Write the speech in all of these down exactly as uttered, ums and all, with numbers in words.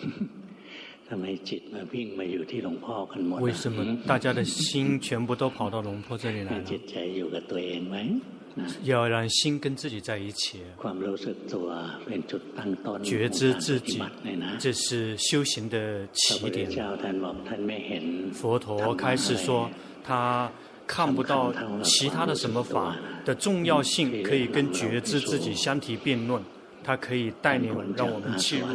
为什么大家的心全部都跑到龙婆这里来呢？要让心跟自己在一起，觉知自己，这是修行的起点。佛陀开始说，他看不到其他的什么法的重要性可以跟觉知自己相提并论，他可以带领让我们切入，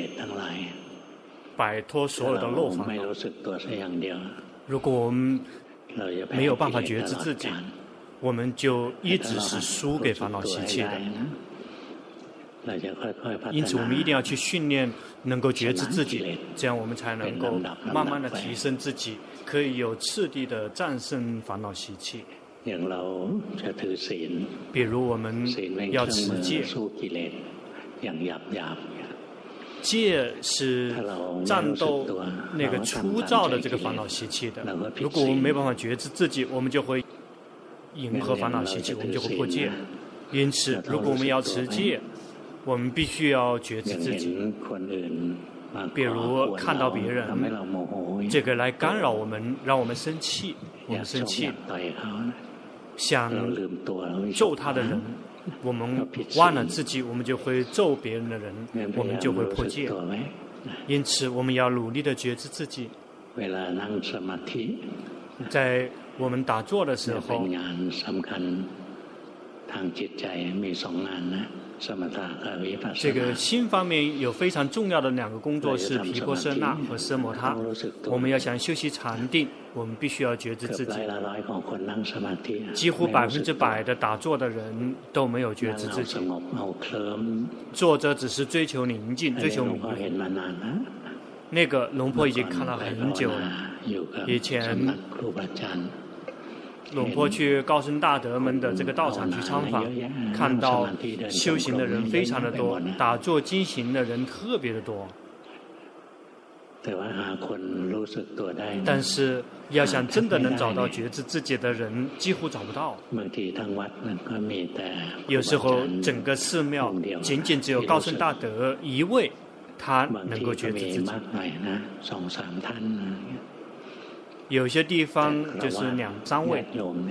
摆脱所有的漏烦恼。如果我们没有办法觉知自己，我们就一直是输给烦恼习气的。因此我们一定要去训练能够觉知自己，这样我们才能够慢慢的提升自己，可以有次第的战胜烦恼习气。比如我们要持戒，戒是战斗那个粗糙的这个烦恼习气的。如果我们没办法觉知自己，我们就会迎合烦恼习气，我们就会破戒。因此如果我们要持戒，我们必须要觉知自己。比如看到别人这个来干扰我们，让我们生气，我们生气想咒他的人，我们忘了自己，我们就会咒别人的人，我们就会破戒。因此我们要努力的觉知自己。在我们打坐的时候，这个心方面有非常重要的两个工作是毗婆舍那和奢摩他。我们要想修习禅定，我们必须要觉知自己。几乎百分之百的打坐的人都没有觉知自己，坐着只是追求宁静，追求迷惑。那个龙婆已经看了很久了，以前龙婆去高僧大德们的这个道场去参访，看到修行的人非常的多，打坐精行的人特别的多。但是要想真的能找到觉知自己的人，几乎找不到。有时候整个寺庙仅仅只有高僧大德一位，他能够觉知自己。有些地方就是两三位，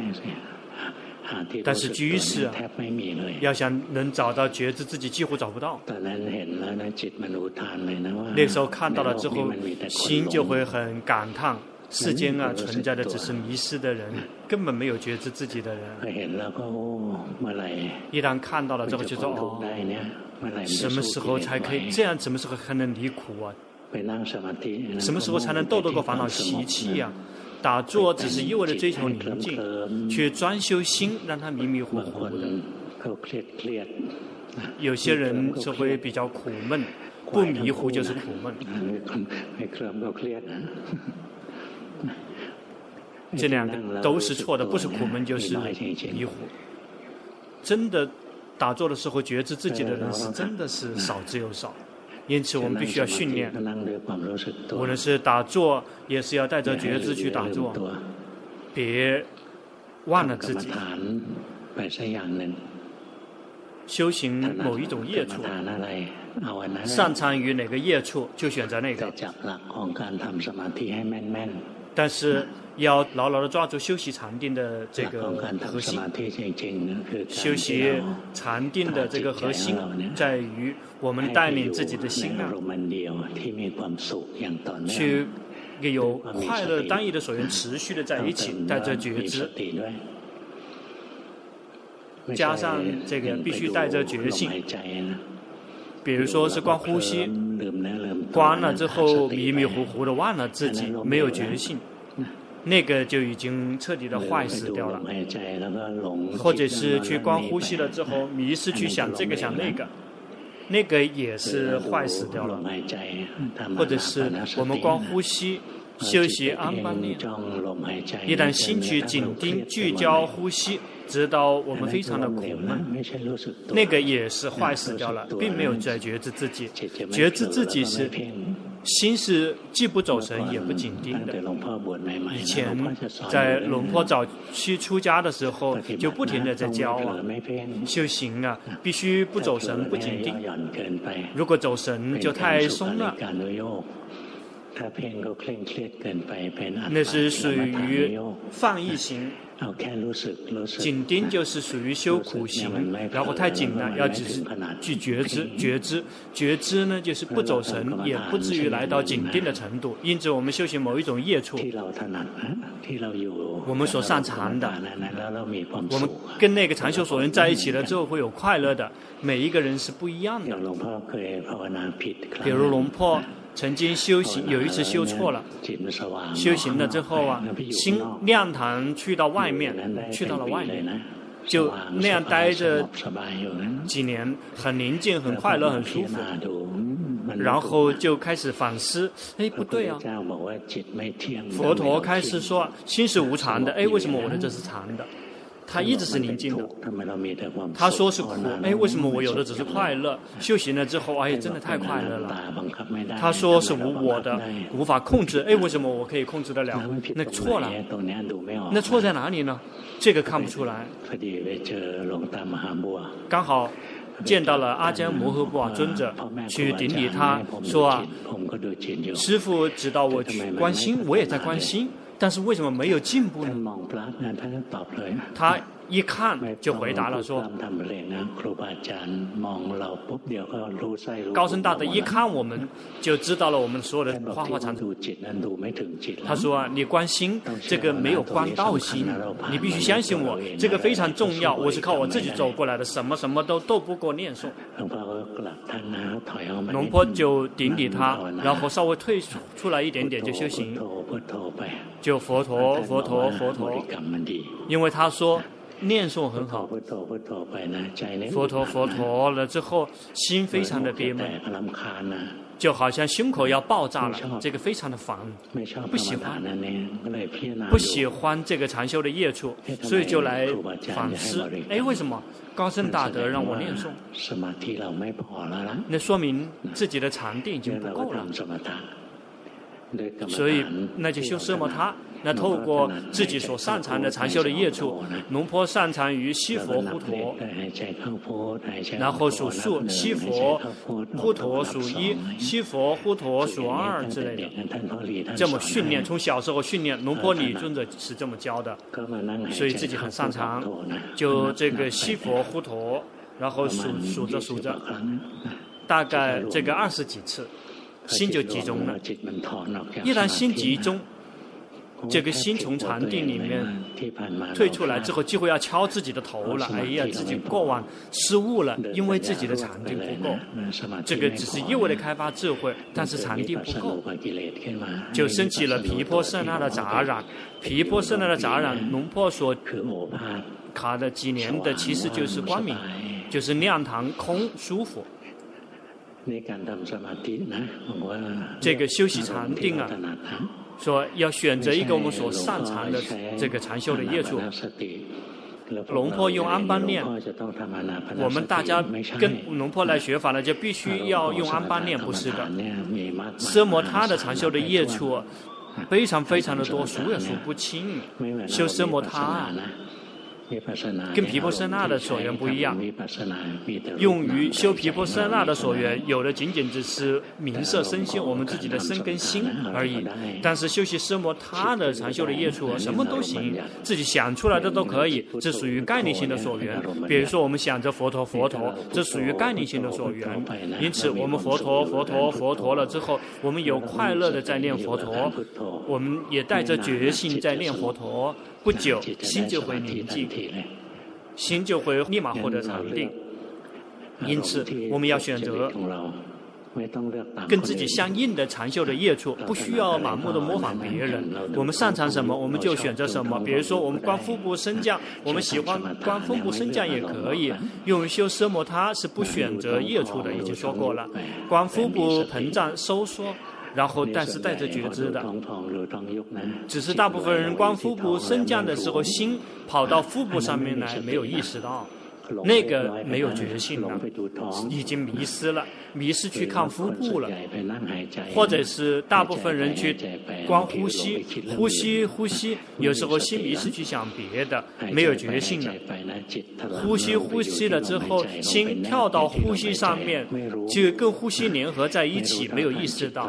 但是居士啊，要想能找到觉知自己，几乎找不到。那时候看到了之后，心就会很感叹，世间啊存在的只是迷失的人，根本没有觉知自己的人。一旦看到了之后就说，哦，什么时候才可以这样，什么时候才能离苦啊？什么时候才能斗得过烦恼习气呀？打坐只是一味的追求宁静，去专修心，让它迷迷糊糊的。有些人就会比较苦闷，不迷糊就是苦闷。这两个都是错的，不是苦闷就是迷糊。真的打坐的时候觉知自己的人是真的是少之又少。因此我们必须要训练，无论是打坐也是要带着觉知去打坐，别忘了自己。修行某一种业处，擅长于哪个业处就选择那个，但是要牢牢地抓住修习禅定的这个核心。修习禅定的这个核心在于我们带领自己的心啊，去有快乐单一的所缘持续的在一起，带着觉知，加上这个必须带着觉性。比如说是光呼吸，关了之后迷迷糊糊的忘了自己，没有觉性，那个就已经彻底的坏死掉了。或者是去光呼吸了之后迷失去想这个想那个，那个也是坏死掉了。或者是我们光呼吸修习安般念，一旦心去紧盯聚焦呼吸，直到我们非常的苦闷，那个也是坏死掉了，并没有在觉知自己。觉知自己是心是既不走神也不紧盯的。以前在龙坡早期出家的时候，就不停地在教啊，修行啊，必须不走神不紧盯。如果走神就太松了，那是属于放逸型。紧盯就是属于修苦行，然后太紧了，要只是去觉知，觉知，觉知呢，就是不走神，也不至于来到紧盯的程度。因此，我们修行某一种业处，我们所擅长的，我们跟那个禅修所缘在一起了之后会有快乐的。每一个人是不一样的。比如龙坡曾经修行，有一次修错了，修行了之后啊，心亮堂去到外面，去到了外面，就那样待着几年，很宁静，很快乐，很舒服。然后就开始反思，哎，不对啊！佛陀开始说，心是无常的，哎，为什么我的这是常的？他一直是宁静的，他说是苦，哎，为什么我有的只是快乐？修行了之后，哎，真的太快乐了。他说是无我的，无法控制，哎，为什么我可以控制得了？那错了，那错在哪里呢？这个看不出来。刚好见到了阿姜摩诃布瓦尊者，去顶礼他，说啊，师父指导我去观心，我也在观心。但是为什么没有进步呢？他一看就回答了说，高僧大德一看我们就知道了我们所有的花花肠子。他说啊，你观心这个没有观到心，你必须相信我，这个非常重要，我是靠我自己走过来的，什么什么都斗不过念诵。龙坡就顶礼他，然后稍微退出来一点点就修行，就佛陀佛陀佛陀，因为他说念诵很好，佛陀佛陀了之后心非常的憋闷，就好像胸口要爆炸了，这个非常的烦，不喜欢不喜欢这个禅修的业处，所以就来反思，哎，为什么高僧大德让我念诵？那说明自己的禅定已经不够了，所以那就修奢摩他。那透过自己所擅长的禅修的业处，龙坡擅长于西佛呼陀，然后数数西佛呼陀数一，西佛呼陀数二之类的，这么训练，从小时候训练，龙坡理尊者是这么教的，所以自己很擅长，就这个西佛呼陀，然后数数着数着，大概这个二十几次，心就集中了。一旦心集中，这个心从禅定里面退出来之后，几乎要敲自己的头了。哎呀，自己过往失误了，因为自己的禅定不够。这个只是一味的开发智慧，但是禅定不够，就升起了毗婆舍那的杂染。毗婆舍那的杂染，龙坡所卡的几年的，其实就是光明，就是亮堂空舒服。这个休息禅定啊，说要选择一个我们所擅长的这个禅修的业处。龙坡用安般念，我们大家跟龙坡来学法呢，就必须要用安般念，不是的。奢摩他的禅修的业处非常非常的多，数也数不清。修奢摩他跟毗婆舍那的所缘不一样，用于修毗婆舍那的所缘，有的仅仅只是名色身心，我们自己的身跟心而已。但是修习奢摩他的禅修的业处，什么都行，自己想出来的都可以，这属于概念性的所缘。比如说我们想着佛陀佛陀，这属于概念性的所缘。因此我们佛陀佛陀佛陀了之后，我们有快乐的在念佛陀，我们也带着决心在念佛陀，不久心就会宁静，心就会立马获得禅定。因此我们要选择跟自己相应的禅修的业处，不需要盲目的模仿别人。我们擅长什么我们就选择什么。比如说我们观腹部升降，我们喜欢观腹部升降也可以。用于修奢摩他是不选择业处的，已经说过了。观腹部膨胀收缩，然后但是带着觉知的，只是大部分人观腹部升降的时候，心跑到腹部上面来，没有意识到。 那个没有决心了，已经迷失了，迷失去看腹部了，或者是大部分人去光呼吸，呼吸呼吸，有时候心迷失去想别的，没有决心了。呼吸呼吸了之后，心跳到呼吸上面，就跟呼吸联合在一起，没有意识到，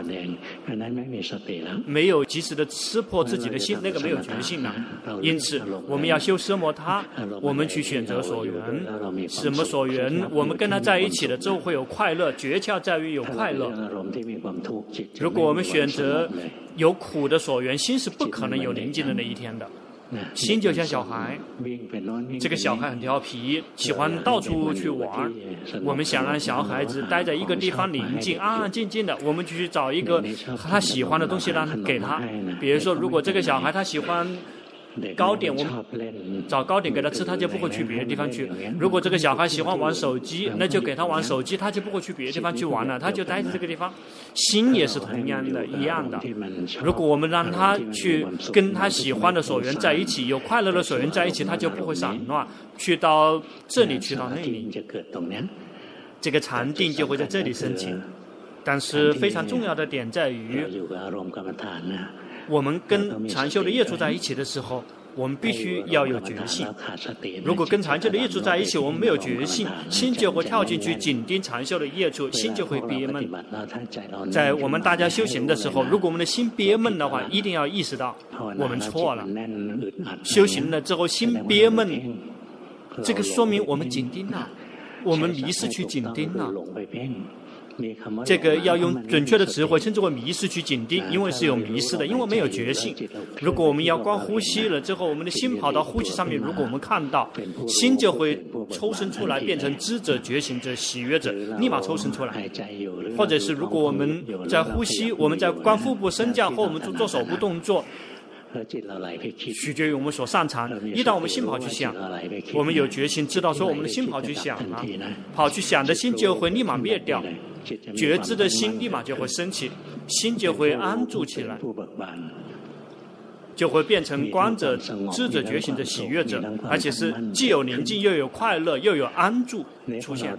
没有及时的识破自己的心，那个没有决心了。因此，我们要修奢摩他，我们去选择所缘。什么所缘？我们跟他在一起了之后会有快乐，诀窍在于有快乐。如果我们选择有苦的所缘，心是不可能有宁静的那一天的。心就像小孩，这个小孩很调皮，喜欢到处去玩。我们想让小孩子待在一个地方宁静，安安静静的，我们就去找一个他喜欢的东西让给他。比如说，如果这个小孩他喜欢糕点，我们找糕点给他吃，他就不会去别的地方去。如果这个小孩喜欢玩手机，那就给他玩手机，他就不会去别的地方去玩了，他就待在这个地方。心也是同样的一样的，如果我们让他去跟他喜欢的所缘在一起，有快乐的所缘在一起，他就不会散乱，去到这里，去到那里，这个禅定就会在这里升起。但是非常重要的点在于，我们跟禅修的业处在一起的时候，我们必须要有决心。如果跟禅修的业处在一起，我们没有决心，心就会跳进去紧盯禅修的业处，心就会憋闷。在我们大家修行的时候，如果我们的心憋闷的话，一定要意识到我们错了。修行了之后心憋闷，这个说明我们紧盯了，我们迷失去紧盯了。这个要用准确的词汇称之为迷失去紧盯，因为是有迷失的，因为没有觉性。如果我们要光呼吸了之后，我们的心跑到呼吸上面，如果我们看到，心就会抽身出来，变成知者、觉醒者、喜悦者，立马抽身出来。或者是如果我们在呼吸，我们在观腹部升降，或我们做做手部动作，取决于我们所擅长。一旦我们心跑去想，我们有决心知道说我们的心跑去想了，跑去想的心就会立马灭掉，觉知的心立马就会升起，心就会安住起来，就会变成观者、知者、觉醒者、喜悦者，而且是既有宁静，又有快乐，又有安住出现。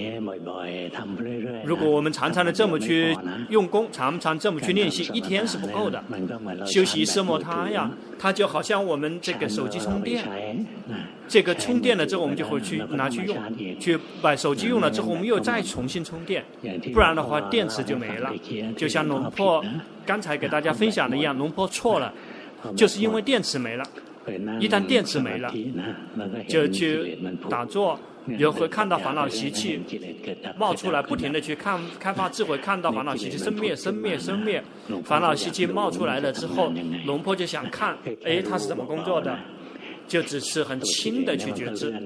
如果我们常常的这么去用功，常常这么去练习，一天是不够的。修习奢摩他呀，它就好像我们这个手机充电，这个充电了之后，我们就会去拿去用，去把手机用了之后，我们又再重新充电，不然的话电池就没了。就像龙婆刚才给大家分享的一样，龙婆错了。就是因为电池没了，一旦电池没了，就去打坐，也会看到烦恼习气冒出来，不停的去看开发智慧，看到烦恼习气生灭生灭生灭，烦恼习气冒出来了之后，龙婆就想看，哎，他是怎么工作的，就只是很轻的去觉知。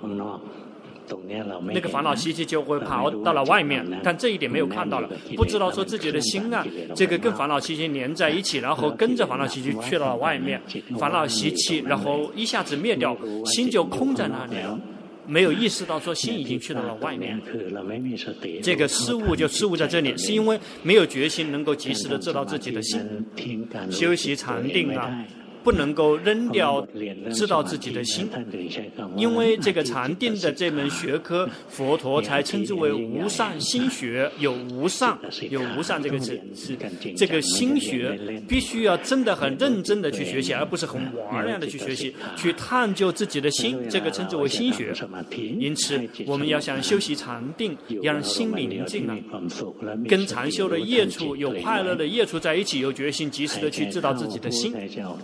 那个烦恼习气就会跑到了外面，但这一点没有看到了，不知道说自己的心啊，这个跟烦恼习气连在一起，然后跟着烦恼习气去到了外面，烦恼习气然后一下子灭掉，心就空在那里了，没有意识到说心已经去到了外面。这个失误就失误在这里，是因为没有决心能够及时的知道自己的心。修习禅定啊，不能够扔掉知道自己的心，因为这个禅定的这门学科，佛陀才称之为无上心学。有无上，有无上这个词，是这个心学必须要真的很认真的去学习，而不是很玩样的去学习，去探究自己的心，这个称之为心学。因此，我们要想修习禅定，要让心宁静啊，跟禅修的业处有快乐的业处在一起，有决心及时的去知道自己的心。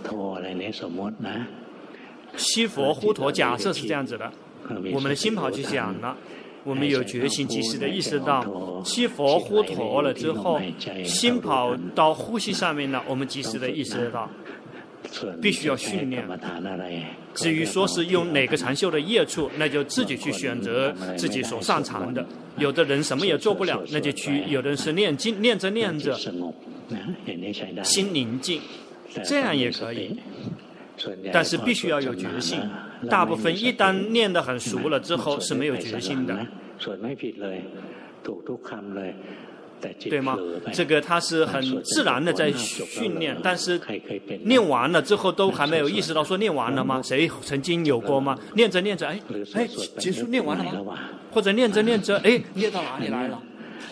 西佛呼陀假设是这样子的，我们的心跑去想了，我们有决心及时的意识到西佛呼陀了之后，心跑到呼吸上面了，我们及时的意识到必须要训练。至于说是用哪个禅修的业处，那就自己去选择自己所擅长的。有的人什么也做不了，那就去；有的人是念经，念着念着心宁静，这样也可以。但是必须要有决心，大部分一旦念得很熟了之后是没有决心的。 对吗？这个他是很自然的在训练，但是练完了之后都还没有意识到说练完了吗？谁曾经有过吗？练着练着，哎哎，结束练完了吗？或者练着练着，哎，练到哪里来了？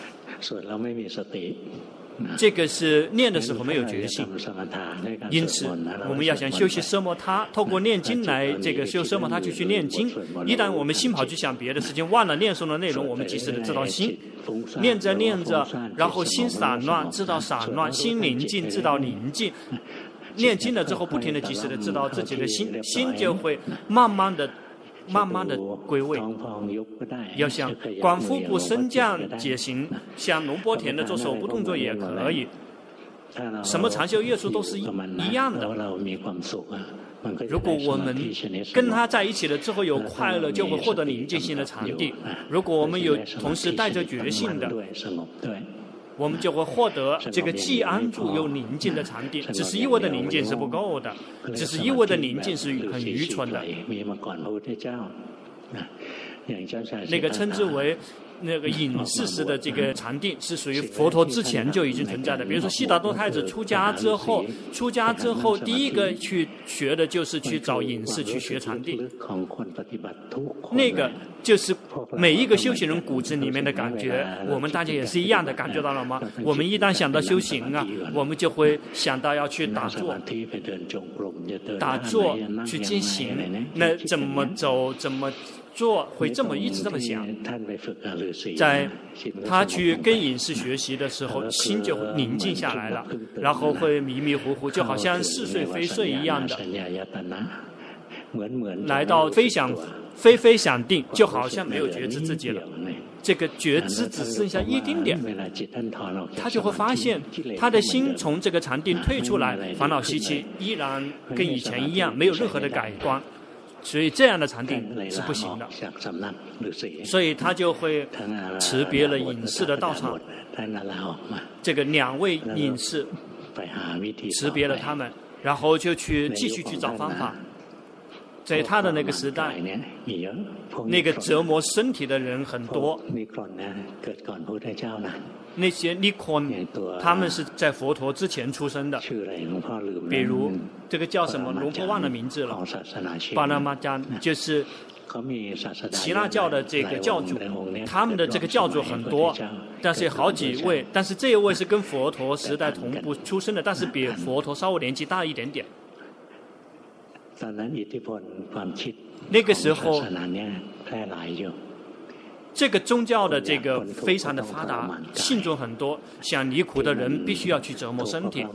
这个是练的时候没有决心，因此我们要想修习奢摩他，透过念经来这个修奢摩他就去念经。一旦我们心跑去想别的事情，忘了念诵的内容，我们及时的知道心。念着念着，然后心散乱，知道散乱；心宁静，知道宁静。念经了之后，不停的及时的知道自己的心，心就会慢慢的。慢慢的归位，要想观腹部升降解行，像龙波田的做手部动作也可以。什么禅修业术都是一一样的。如果我们跟他在一起了之后有快乐，就会获得宁静心的禅定。如果我们有同时带着觉性的，我们就会获得这个既安住又宁静的禅定。只是一味的宁静是不够的，只是一味的宁静是很愚蠢的。那个称之为那个隐士时的这个禅定，是属于佛陀之前就已经存在的。比如说悉达多太子出家之后，出家之后第一个去学的就是去找隐士去学禅定。那个就是每一个修行人骨子里面的感觉，我们大家也是一样的，感觉到了吗？我们一旦想到修行啊，我们就会想到要去打坐，打坐去进行，那怎么走怎么做，会这么一直这么想。在他去跟隐士学习的时候，心就宁静下来了，然后会迷迷糊糊，就好像似睡非睡一样的。来到飞想非非想定，就好像没有觉知自己了。这个觉知只剩下一丁点，他就会发现他的心从这个禅定退出来，烦恼习气依然跟以前一样，没有任何的改观。所以这样的禅定是不行的，所以他就会辞别了隐士的道场。这个两位隐士辞别了他们，然后就去继续去找方法。在他的那个时代，那个折磨身体的人很多。那些尼坤，他们是在佛陀之前出生的。比如这个叫什么龙婆忘了名字了，巴拿马迦就是耆那教的这个教主，他们的这个教主很多，但是有好几位，但是这一位是跟佛陀时代同步出生的，但是比佛陀稍微年纪大一点点。那个时候，这个宗教的这个非常的发达，信众很多，想离苦的人必须要去折磨身体。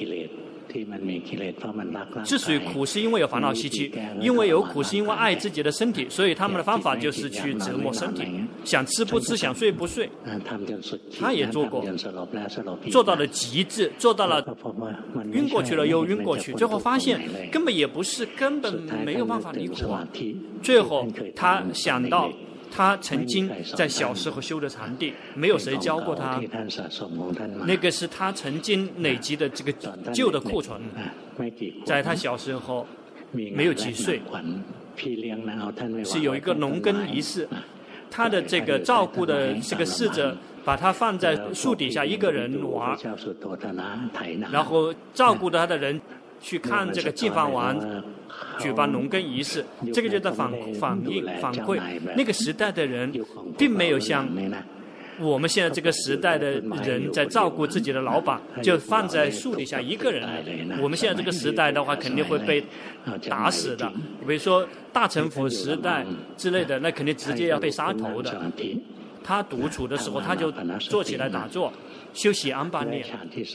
之所以苦，是因为有烦恼习气；因为有苦，是因为爱自己的身体，所以他们的方法就是去折磨身体，想吃不吃，想睡不睡。他也做过，做到了极致，做到了晕过去了又晕过去，最后发现根本也不是，根本没有办法离苦啊。最后他想到，他曾经在小时候修的禅定，没有谁教过他，那个是他曾经累积的这个旧的库存。在他小时候没有几岁，是有一个农耕仪式，他的这个照顾的这个侍者把他放在树底下一个人玩，然后照顾他的人去看这个净饭王举办农耕仪式，这个就在反反映反馈那个时代的人并没有像我们现在这个时代的人在照顾自己的老板，就放在树底下一个人。我们现在这个时代的话，肯定会被打死的。比如说大城府时代之类的，那肯定直接要被杀头的。他独处的时候，他就坐起来打坐，修习安般念。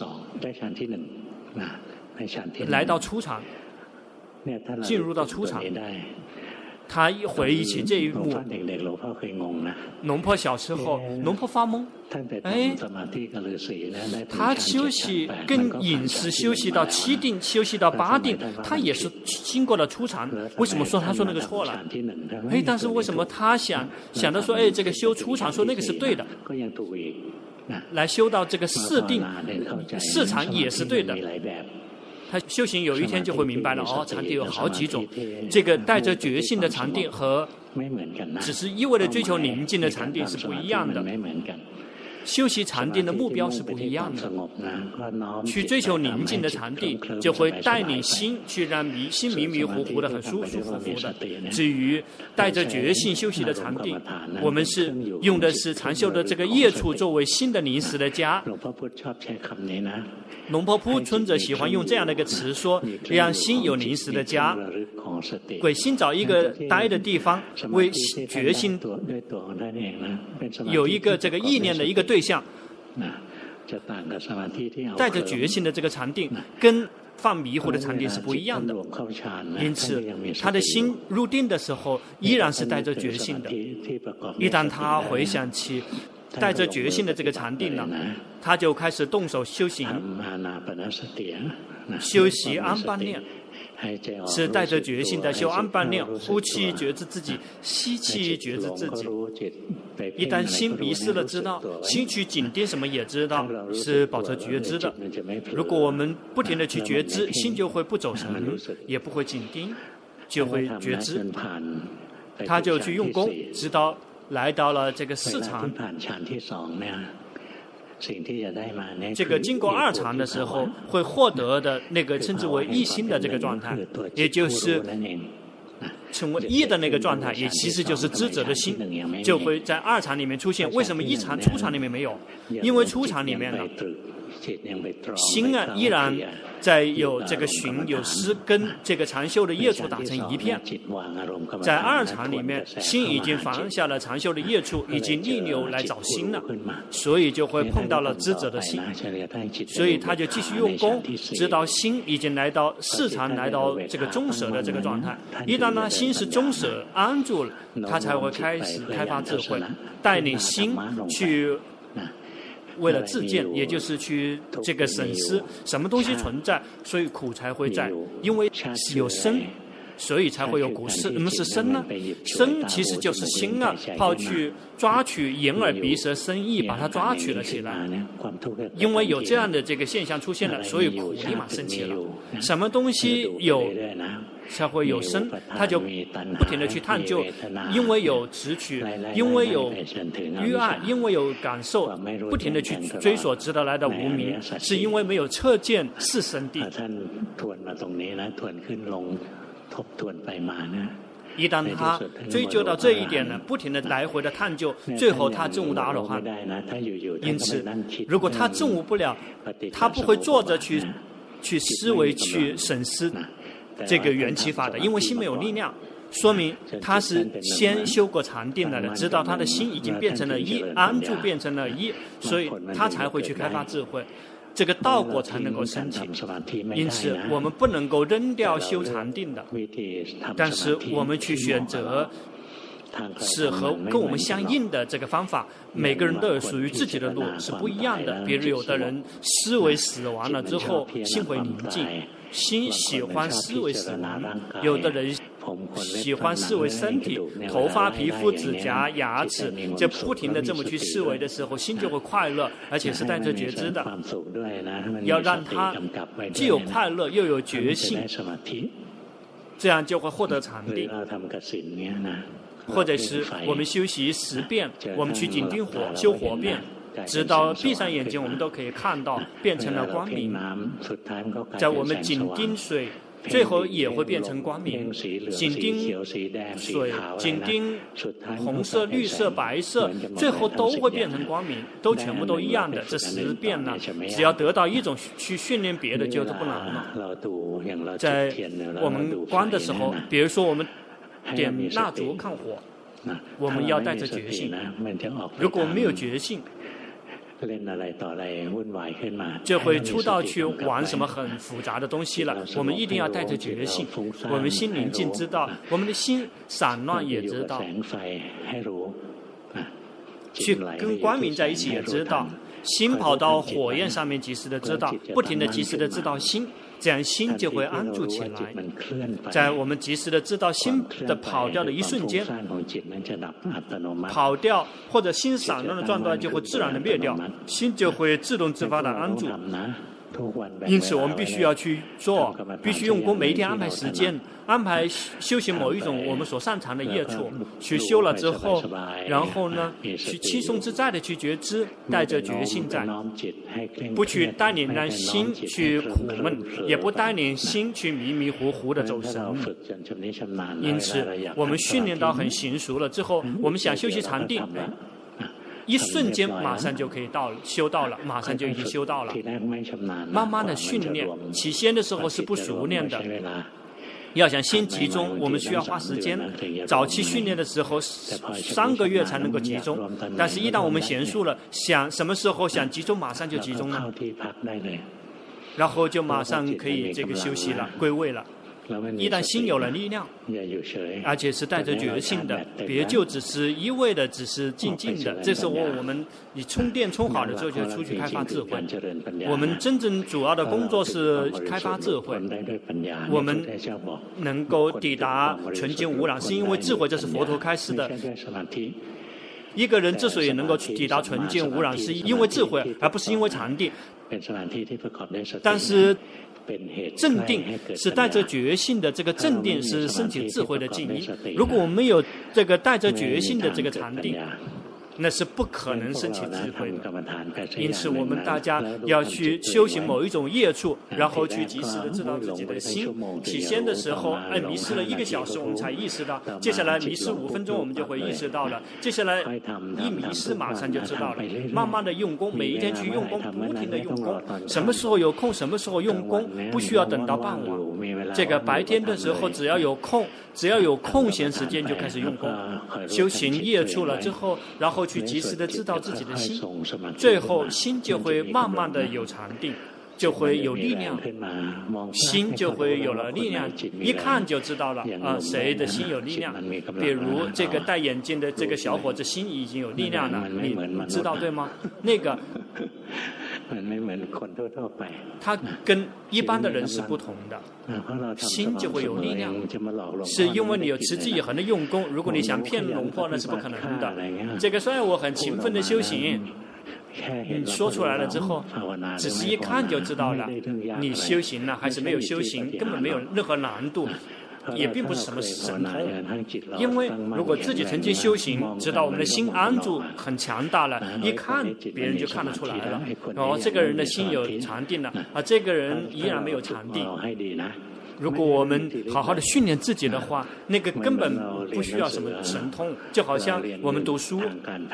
来到初场，进入到初场，他一回忆起这一幕，龙婆小时候，龙婆发懵，哎，他休息跟饮食休息到七定，休息到八定，他也是经过了初场。为什么说他说那个错了？哎，但是为什么他想想到说，哎，这个修初场说那个是对的，来修到这个四定、四场也是对的。他修行有一天就会明白了，哦，禅定有好几种，这个带着觉性的禅定和只是一味的追求宁静的禅定是不一样的。 修习禅定的目标是不一样的。去追求宁静的禅定，就会带领心去让迷心迷迷糊糊的，很舒舒服服的。至于带着觉性修习的禅定，我们是用的是禅修的这个业处作为心的临时的家。龙婆铺村者喜欢用这样的一个词说，让心有临时的家，给心找一个待的地方，为觉性有一个这个意念的一个对象。带着觉性的这个禅定跟放迷糊的禅定是不一样的，因此他的心入定的时候依然是带着觉性的。一旦他回想起带着觉性的这个禅定了，他就开始动手修行，修习安般念，是带着觉性的修安般念，呼气觉知自己，吸气觉知自己。一旦心迷失了知道，心去紧盯什么也知道，是保持觉知的。如果我们不停地去觉知，心就会不走神，也不会紧盯，就会觉知。他就去用功，直到来到了这个四禅。这个经过二禅的时候，会获得的那个称之为一心的这个状态，也就是成为一的那个状态，也其实就是知者的心，就会在二禅里面出现。为什么一禅初禅里面没有？因为初禅里面呢，心啊依然在有这个寻有思，跟这个禅修的业处打成一片。在二禅里面，心已经放下了禅修的业处，已经逆流来找心了，所以就会碰到了知者的心，所以他就继续用功，直到心已经来到四禅，来到这个中舍的这个状态。一旦呢心是中舍安住了，他才会开始开发智慧，带领心去为了自见，也就是去这个审思什么东西存在，所以苦才会在，因为有生，所以才会有苦。什么是生呢？生其实就是心啊，跑去抓取眼耳鼻舌身意，把它抓取了起来。因为有这样的这个现象出现了，所以苦立马升起了。什么东西有才会有生，他就不停地去探究，因为有执取，因为有欲爱，因为有感受，不停地去追索，直到来到无明，是因为没有彻见是生地。一旦他追究到这一点呢，不停地来回的探究，最后他证悟的阿罗汉。因此，如果他证悟不了，他不会坐着去去思维去审思这个缘起法的，因为心没有力量，说明他是先修过禅定来的，知道他的心已经变成了一，安住变成了一，所以他才会去开发智慧，这个道果才能够升起。因此我们不能够扔掉修禅定的，但是我们去选择是和跟我们相应的这个方法，每个人都有属于自己的路，是不一样的。比如有的人思维死亡了之后心会宁静，心喜欢思维死亡；有的人喜欢思维身体，头发、皮肤、指甲、牙齿，就不停地这么去思维的时候，心就会快乐，而且是带着觉知的。要让他既有快乐又有觉性，这样就会获得禅定。或者是我们修习十遍，我们去紧盯火，修火遍，直到闭上眼睛，我们都可以看到变成了光明。在我们紧盯水，最后也会变成光明。紧盯水、紧盯红色、绿色、白色，最后都会变成光明，都全部都一样的。这十遍呢，只要得到一种去训练别的就不难了。在我们观的时候，比如说我们点蜡烛看火，我们要带着觉性。如果没有觉性，就会出到去玩什么很复杂的东西了。我们一定要带着觉性，我们心宁静知道，我们的心散乱也知道，去跟光明在一起也知道，心跑到火焰上面及时的知道，不停的及时的知道心，这样心就会安住起来。在我们及时的知道心的跑掉的一瞬间，跑掉或者心散乱的状态就会自然的灭掉，心就会自动自发的安住。 因此我们必须要去做，必须用功，每一天安排时间，安排修行某一种我们所擅长的业处，去修了之后，然后呢去轻松自在的去觉知，带着觉性在，不去带领让心去苦闷，也不带领心去迷迷糊糊的走神。因此我们训练到很娴熟了之后，我们想休息禅定，一瞬间马上就可以到了，修到了，马上就已经修到了。慢慢的训练，起先的时候是不熟练的，要想心集中，我们需要花时间。早期训练的时候，三个月才能够集中，但是一旦我们娴熟了，想什么时候想集中，马上就集中了，然后就马上可以这个休息了，归位了。一旦心有了力量，而且是带着觉性的，别就只是一味的只是静静的，这时候我们以充电充好了之后就出去开发智慧。我们真正主要的工作是开发智慧，我们能够抵达纯净无染，是因为智慧，这是佛陀开示的。一个人之所以能够抵达纯净无染，是因为智慧，而不是因为禅定。但是镇定是带着觉性的，这个镇定是升起智慧的静音。如果我们没有这个带着觉性的这个禅定，那是不可能升起智慧的。因此我们大家要去修行某一种业处，然后去及时的知道自己的心。起先的时候哎，迷失了一个小时我们才意识到，接下来迷失五分钟我们就会意识到了，接下来一迷失马上就知道了。慢慢的用功，每一天去用功，不停的用功，什么时候有空什么时候用功，不需要等到傍晚。这个白天的时候只要有空，只要有空闲时间就开始用功，修行业处了之后，然后去及时的知道自己的心，最后心就会慢慢的有禅定，就会有力量，心就会有了力量，一看就知道了啊，谁的心有力量。比如这个戴眼镜的这个小伙子心已经有力量了，你知道对吗？那个他跟一般的人是不同的，心就会有力量，是因为你有持之以恒的用功。如果你想骗龙婆，那是不可能的。这个虽然我很勤奋的修行，你说出来了之后，只是一看就知道了，你修行了还是没有修行，根本没有任何难度，也并不是什么神通。因为如果自己曾经修行，知道我们的心安住很强大了，一看别人就看得出来了，哦，这个人的心有禅定了，啊，这个人依然没有禅定。如果我们好好的训练自己的话，那个根本不需要什么神通。就好像我们读书，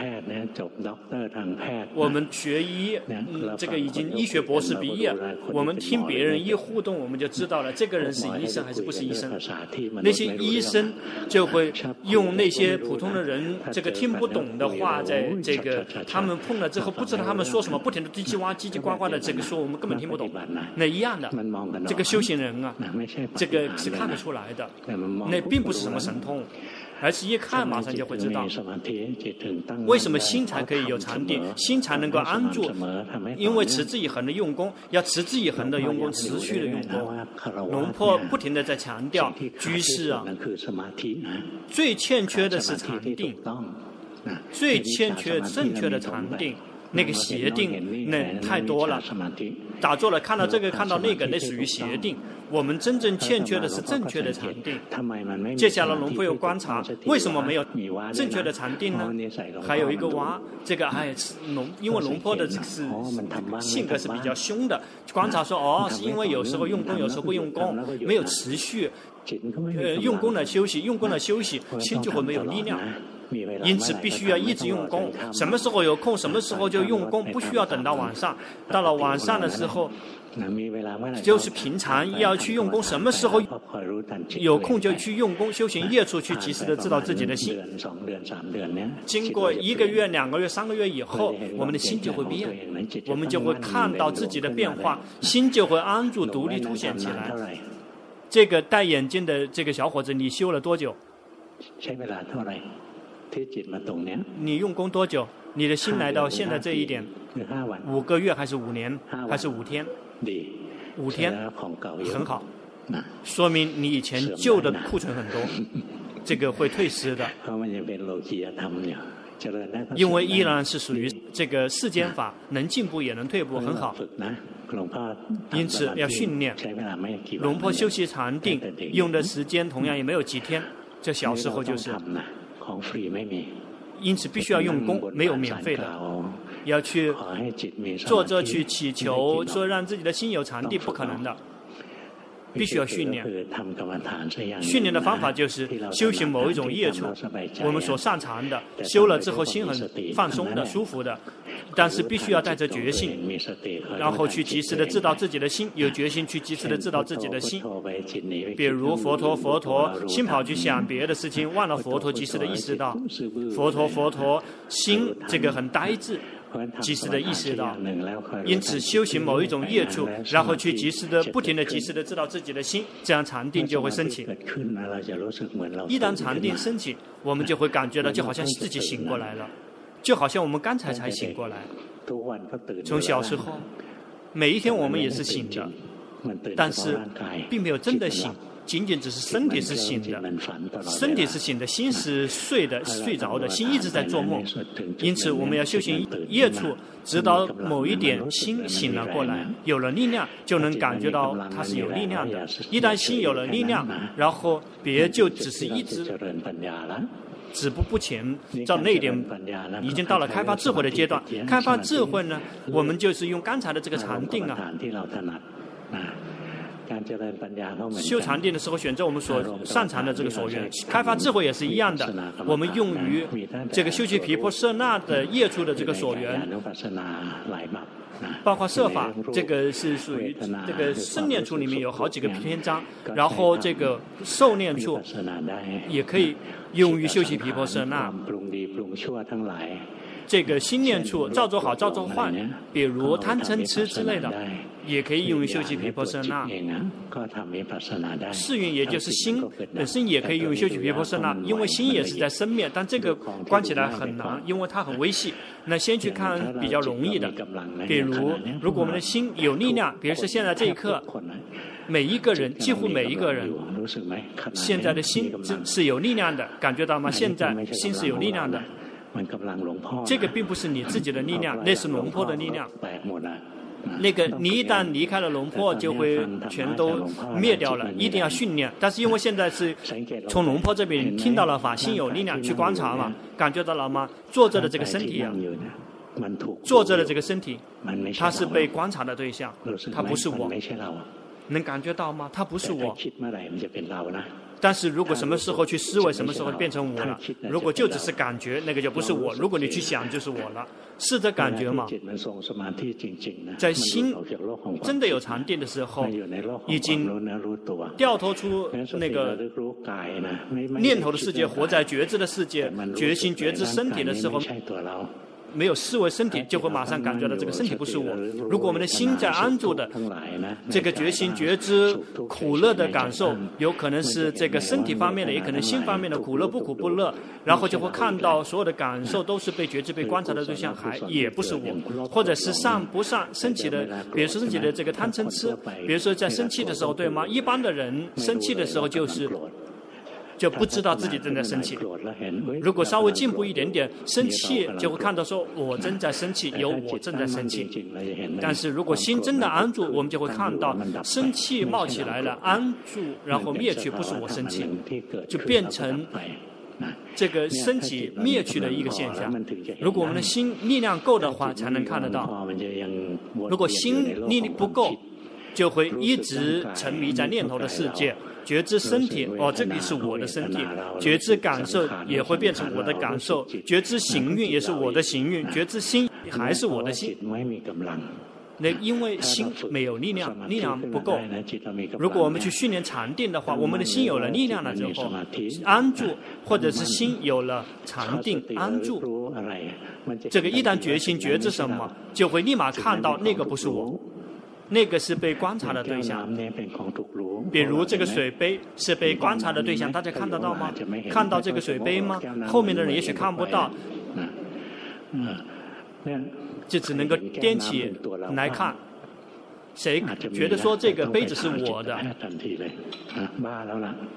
我们学医，嗯，这个已经医学博士毕业，我们听别人一互动，我们就知道了这个人是医生还是不是医生。那些医生就会用那些普通的人这个听不懂的话，在这个他们碰了之后不知道他们说什么，不停的叽叽哇叽叽呱呱的这个说，我们根本听不懂。那一样的，这个修行人啊，这个是看得出来的，那并不是什么神通，而是一看马上就会知道。为什么心才可以有禅定，心才能够安住？因为持之以恒的用功，要持之以恒的用功，持续的用功。龙婆不停的在强调，居士啊，最欠缺的是禅定，最欠缺正确的禅定。那个邪定那太多了，打坐了看到这个看到那个，那属于邪定。我们真正欠缺的是正确的禅定。接下来龙婆又观察，为什么没有正确的禅定呢？还有一个蛙，这个哎龙，因为龙婆的这个是性格是比较凶的，观察说哦，是因为有时候用功，有时候不用功，没有持续，呃，用功了休息，用功了休息，心就会没有力量。因此必须要一直用功，什么时候有空什么时候就用功，不需要等到晚上。到了晚上的时候，就是平常要去用功，什么时候有空就去用功，修行业处，去及时的知道自己的心。经过一个月两个月三个月以后，我们的心就会变，我们就会看到自己的变化，心就会安住独立凸显起来。这个戴眼镜的这个小伙子，你修了多久？你用功多久？你的心来到现在这一点，五个月还是五年还是五天？五天很好，说明你以前旧的库存很多，这个会退失的。 因为依然是属于这个世间法，能进步也能退步，很好。因此要训练。龙婆修习禅定用的时间同样也没有几天，这小时候就是。因此必须要用功，没有免费的。要去坐着去祈求，说让自己的心有禅定，不可能的。必须要训练。训练的方法就是修行某一种业处，我们所擅长的，修了之后心很放松的、舒服的，但是必须要带着决心，然后去及时的知道自己的心，有决心去及时的知道自己的心。比如佛陀佛陀，心跑去想别的事情，忘了佛陀，及时的意识到佛陀佛陀，心这个很呆滞。及时的意识到，因此修行某一种业处，然后去及时的、不停的、及时的知道自己的心，这样禅定就会升起。一旦禅定升起，我们就会感觉到，就好像自己醒过来了，就好像我们刚才才醒过来。从小时候，每一天我们也是醒的，但是并没有真的醒。仅仅只是身体是醒的，身体是醒的，心是睡的、睡着的，心一直在做梦。因此，我们要修行业处，直到某一点心醒了过来，有了力量，就能感觉到它是有力量的。一旦心有了力量，然后别就只是一直止步不前，到那一点已经到了开发智慧的阶段。开发智慧呢，我们就是用刚才的这个禅定啊。修禅定的时候，选择我们所擅长的这个所缘；开发智慧也是一样的，我们用于这个修习毗婆舍那的业处的这个所缘，包括摄法，这个是属于这个生念处里面有好几个篇章，然后这个受念处也可以用于修习毗婆舍那。这个心念处，照做好，照做坏，比如贪嗔痴之类的，也可以用于修习毗婆舍那。世运也就是心本身也可以用于修习毗婆舍那，因为心也是在生灭，但这个观起来很难，因为它很微细。那先去看比较容易的，比如如果我们的心有力量，比如说现在这一刻，每一个人，几乎每一个人，现在的心是有力量的，感觉到吗？现在心是有力量的。这个并不是你自己的力量，那是龙婆的力量。那个你一旦离开了龙婆，就会全都灭掉了。一定要训练，但是因为现在是从龙婆这边听到了法，心有力量去观察嘛，感觉到了吗？坐着的这个身体啊，坐着的这个身体，它是被观察的对象，它不是我。能感觉到吗？它不是我。但是如果什么时候去思维，什么时候变成我了？如果就只是感觉，那个就不是我；如果你去想，就是我了。试着感觉嘛。在心真的有禅定的时候，已经掉脱出那个念头的世界，活在觉知的世界，觉心觉知身体的时候，没有思维身体，就会马上感觉到这个身体不是我。如果我们的心在安住的，这个觉心觉知苦乐的感受，有可能是这个身体方面的，也可能心方面的，苦乐不苦不乐，然后就会看到所有的感受都是被觉知被观察的对象，还也不是我，或者是上不上升起的，比如说升起的这个贪嗔痴，比如说在生气的时候，对吗？一般的人生气的时候就是就不知道自己正在生气。如果稍微进步一点点，生气就会看到说我正在生气，有我正在生气。但是如果心真的安住，我们就会看到生气冒起来了，安住然后灭去，不是我生气，就变成这个升起灭去的一个现象。如果我们的心力量够的话，才能看得到。如果心力不够，就会一直沉迷在念头的世界。觉知身体，哦，这里是我的身体；觉知感受也会变成我的感受；觉知行运也是我的行运；觉知心还是我的心。那因为心没有力量，力量不够。如果我们去训练禅定的话，我们的心有了力量了之后，安住，或者是心有了禅定安住，这个一旦觉心觉知什么，就会立马看到那个不是我。那个是被观察的对象，比如这个水杯是被观察的对象，大家看得到吗？看到这个水杯吗？后面的人也许看不到，就只能够掂起来看。谁觉得说这个杯子是我的？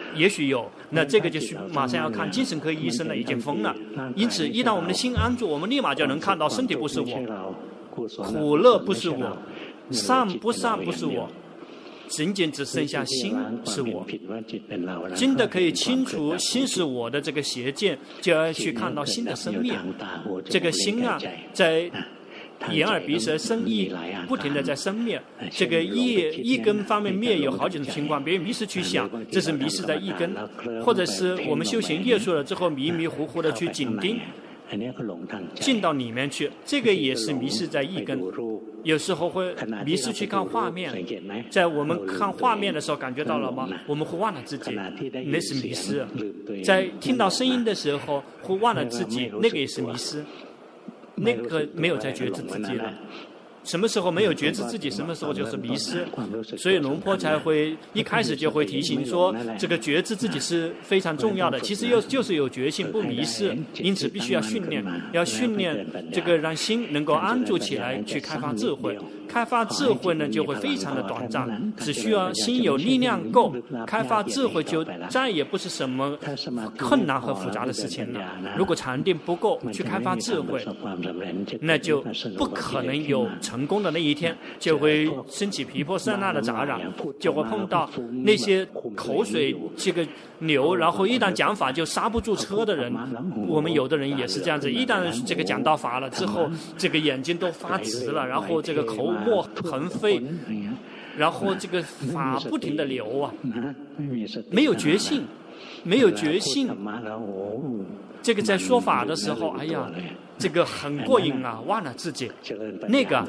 也许有，那这个就是马上要看精神科医生了，已经疯了。因此，一旦我们的心安住，我们立马就能看到身体不是我，苦乐不是我，善不善不是我，仅仅只剩下心是我。真的可以清除心是我的这个邪见，就要去看到心的生灭。这个心啊，在眼耳鼻舌身意不停地在生灭，这个意一根方面灭有好几种情况，别人迷失去想，这是迷失在一根，或者是我们修行业数了之后迷迷糊糊的去紧盯，进到里面去，这个也是迷失在一根。有时候会迷失去看画面，在我们看画面的时候感觉到了吗？我们会忘了自己，那是迷失。在听到声音的时候会忘了自己，那个也是迷失。那个没有在觉知自己了，什么时候没有觉知自己，什么时候就是迷失。所以龙坡才会一开始就会提醒说，这个觉知自己是非常重要的。其实又就是有觉性，不迷失，因此必须要训练，要训练这个让心能够安住起来，去开发智慧。开发智慧呢，就会非常的短暂，只需要心有力量够，开发智慧就再也不是什么困难和复杂的事情了。如果禅定不够，去开发智慧，那就不可能有成功的那一天，就会升起毗婆舍那的杂染，就会碰到那些口水这个流，然后一旦讲法就刹不住车的人。我们有的人也是这样子，一旦这个讲到法了之后，这个眼睛都发直了，然后这个口沫横飞，然后这个法不停的流啊，没有觉性，没有觉性。这个在说法的时候，哎呀，这个很过瘾啊，忘了自己。那个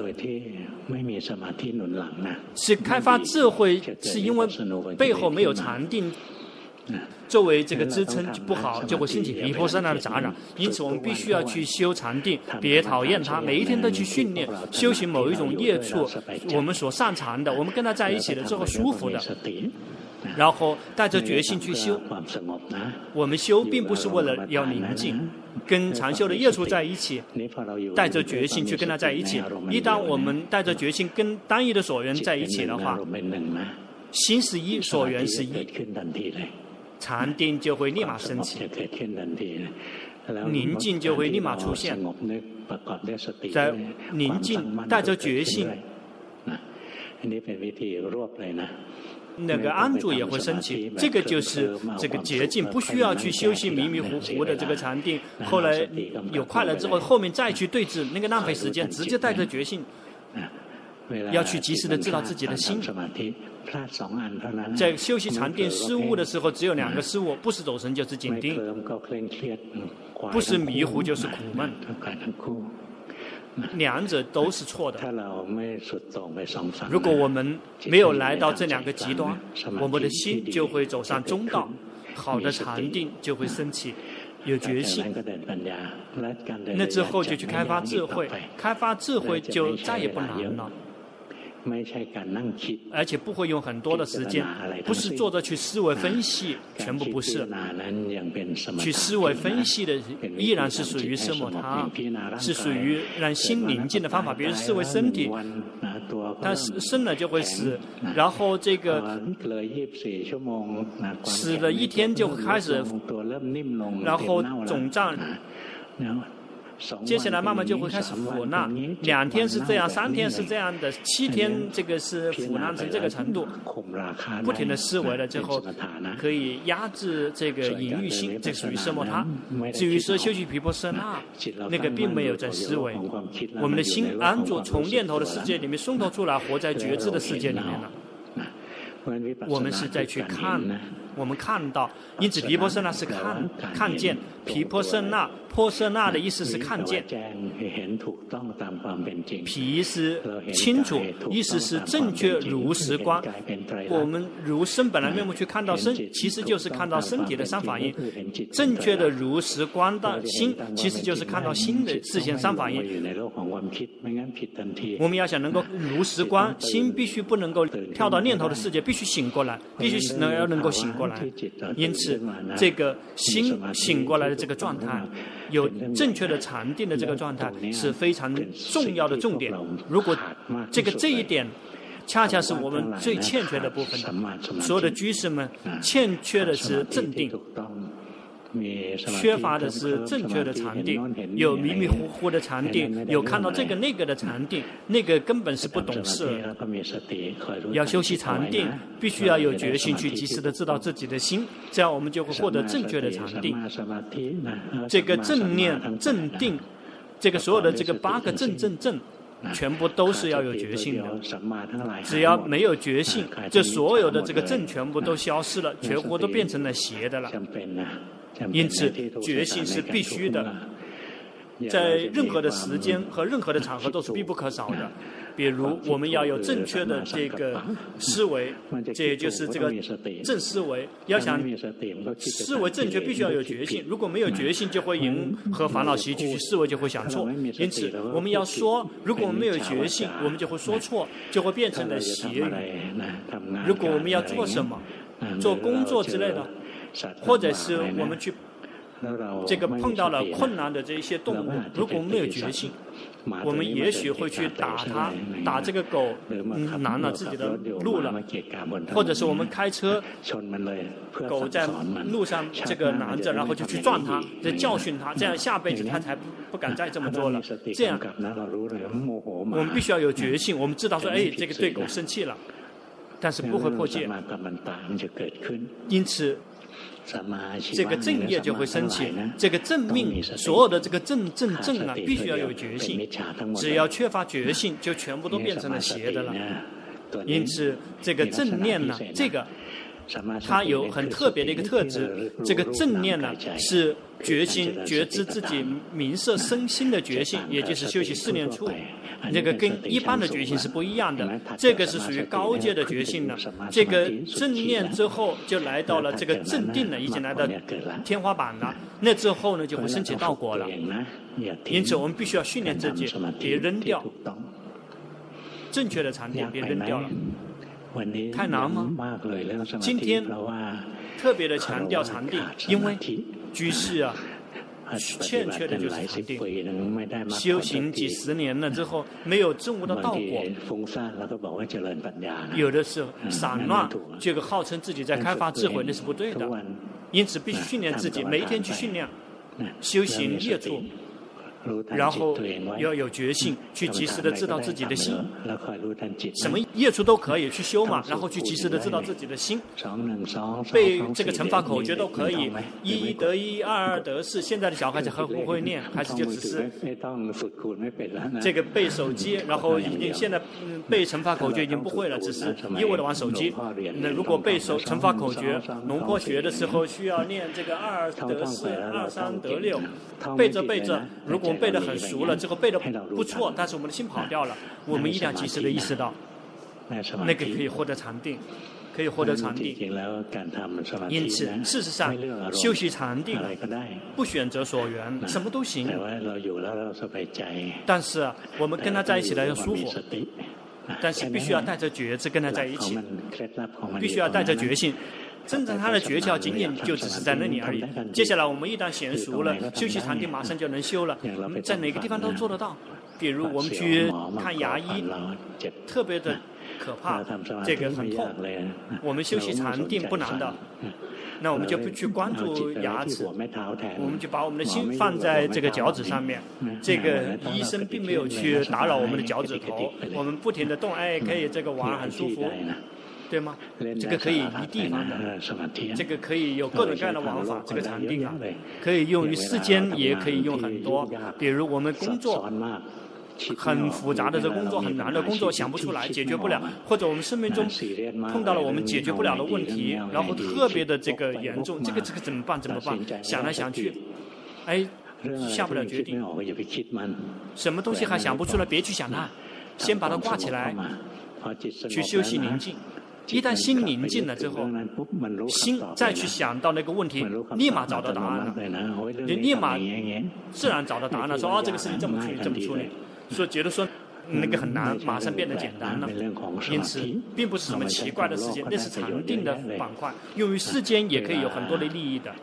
是开发智慧，是因为背后没有禅定作为这个支撑不好，就会兴起毗婆舍那的杂染。因此我们必须要去修禅定，别讨厌它，每一天都去训练修行某一种业处，我们所擅长的，我们跟他在一起了之后舒服的，然后带着决心去修。我们修并不是为了要宁静，跟禅修的业处在一起，带着决心去跟他在一起。一旦我们带着决心跟单一的所缘在一起的话，心是一，所缘是一，禅定就会立马升起，宁静就会立马出现。在宁静带着决心，那个安住也会升起。这个就是这个捷径，不需要去修习迷迷糊糊的这个禅定，后来有快乐之后，后面再去对峙，那个浪费时间，直接带着决心。要去及时的知道自己的心。在修习禅定失误的时候，只有两个失误，不是走神就是紧盯，不是迷糊就是苦闷，两者都是错的。如果我们没有来到这两个极端，我们的心就会走上中道，好的禅定就会升起。有决心，那之后就去开发智慧，开发智慧就再也不难了。而且不会用很多的时间，不是坐着去思维分析，全部不是。去思维分析的依然是属于奢摩他，是属于让心宁静的方法。比如思维身体，它生了就会死，然后这个死了一天就开始，然后肿胀。接下来慢慢就会开始腐烂，两天是这样，三天是这样的，七天这个是腐烂成这个程度。不停的思维了之后，可以压制这个淫欲心，这属于奢摩他。至于说修习毗婆舍那，那个并没有在思维，我们的心安住，从念头的世界里面松脱出来，活在觉知的世界里面了。我们是在去看，我们看到，因此毗婆舍那是看看见，毗婆舍那婆舍那的意思是看见，毗是清楚，意思是正确如实观。我们如身本来面目去看到身，其实就是看到身体的三法印。正确的如实观到心，其实就是看到心的视线三法印。我们要想能够如实观，心必须不能够跳到念头的世界，必须醒过来，必须能要能够醒过来。因此，这个心醒过来的这个状态，有正确的禅定的这个状态是非常重要的重点。如果这个这一点恰恰是我们最欠缺的部分的。所有的居士们欠缺的是正定，缺乏的是正确的禅定，有迷迷糊糊的禅定，有看到这个那个的禅定，那个根本是不懂事。要修习禅定，必须要有决心去及时的知道自己的心，这样我们就会获得正确的禅定。这个正念、正定，这个所有的这个八个正正正，全部都是要有决心的。只要没有决心，这所有的这个正全部都消失了，全部都变成了邪的了。因此，决心是必须的，在任何的时间和任何的场合都是必不可少的。比如，我们要有正确的这个思维，这也就是这个正思维。要想思维正确，必须要有决心。如果没有决心，就会迎合烦恼习气，思维就会想错。因此，我们要说，如果我们没有决心，我们就会说错，就会变成了邪语。如果我们要做什么，做工作之类的，或者是我们去这个碰到了困难的这一些动物，如果我们没有决心，我们也许会去打它，打这个狗，嗯，拦了自己的路了，或者是我们开车，狗在路上这个拦着，然后就去撞它，再教训它，这样下辈子它才不不敢再这么做了。这样，我们必须要有决心，我们知道说，哎，这个对狗生气了，但是不会破戒，因此。这个正业就会升起，这个正命，所有的这个正正正啊，必须要有决心。只要缺乏决心，就全部都变成了邪的了。因此，这个正念呢，这个它有很特别的一个特质。这个正念呢，是决心觉知自己明色身心的决心，也就是修习四念处。这个跟一般的决心是不一样的，这个是属于高阶的决心了。这个正念之后，就来到了这个正定了，已经来到天花板了。那之后呢，就会升起道果了。因此，我们必须要训练自己，别扔掉正确的禅定，别扔掉了。太难吗？今天特别的强调禅定，因为居士啊。欠缺的就是禅定，修行几十年了之后，没有证悟到道果，有的是散乱，这个号称自己在开发智慧，那是不对的。因此，必须训练自己，每一天去训练，修行业处，然后要有决心，去及时的知道自己的心，什么业处都可以去修嘛，然后去及时的知道自己的心。背这个乘法口诀都可以，一得一，二二得四。现在的小孩子还不会念，还是就只是这个背手机，然后已经现在背乘法口诀已经不会了，只是一味的玩手机。那如果背手乘法口诀，龙坡学的时候需要念这个二得四，二三得六，背着背着，如果我们背得很熟了，之后背得不错，但是我们的心跑掉了，我们一定要及时的意识到，那个可以获得禅定，可以获得禅定。因此，事实上，修习禅定不选择所缘，什么都行。但是啊，我们跟他在一起来要舒服，但是必须要带着觉知跟他在一起，必须要带着决心。真正他的诀窍经验就只是在那里而已。接下来我们一旦娴熟了，修习禅定马上就能修了，在哪个地方都做得到。比如我们去看牙医，特别的可怕，这个很痛。我们修习禅定不难的，那我们就不去关注牙齿，我们就把我们的心放在这个脚趾上面。这个医生并没有去打扰我们的脚趾头，我们不停地动，哎，可以这个玩很舒服。对吗？这个可以一地方的，这个可以有各种各样的玩法。这个禅定啊，可以用于世间，也可以用很多。比如我们工作很复杂的这工作，很难的工作，想不出来，解决不了，或者我们生命中碰到了我们解决不了的问题，然后特别的这个严重，这个这个怎么办？怎么办？想来想去，哎，下不了决定。什么东西还想不出来，别去想它，先把它挂起来，去休息宁静。一旦心宁静了之后，心再去想到那个问题，立马找到答案了，你立马自然找到答案了。说啊，这个事情这么处理，这么处理。说觉得说那个很难马上变得简单了。因此，并不是什么奇怪的事情，那是禅定的板块，用于世间也可以有很多的利益的。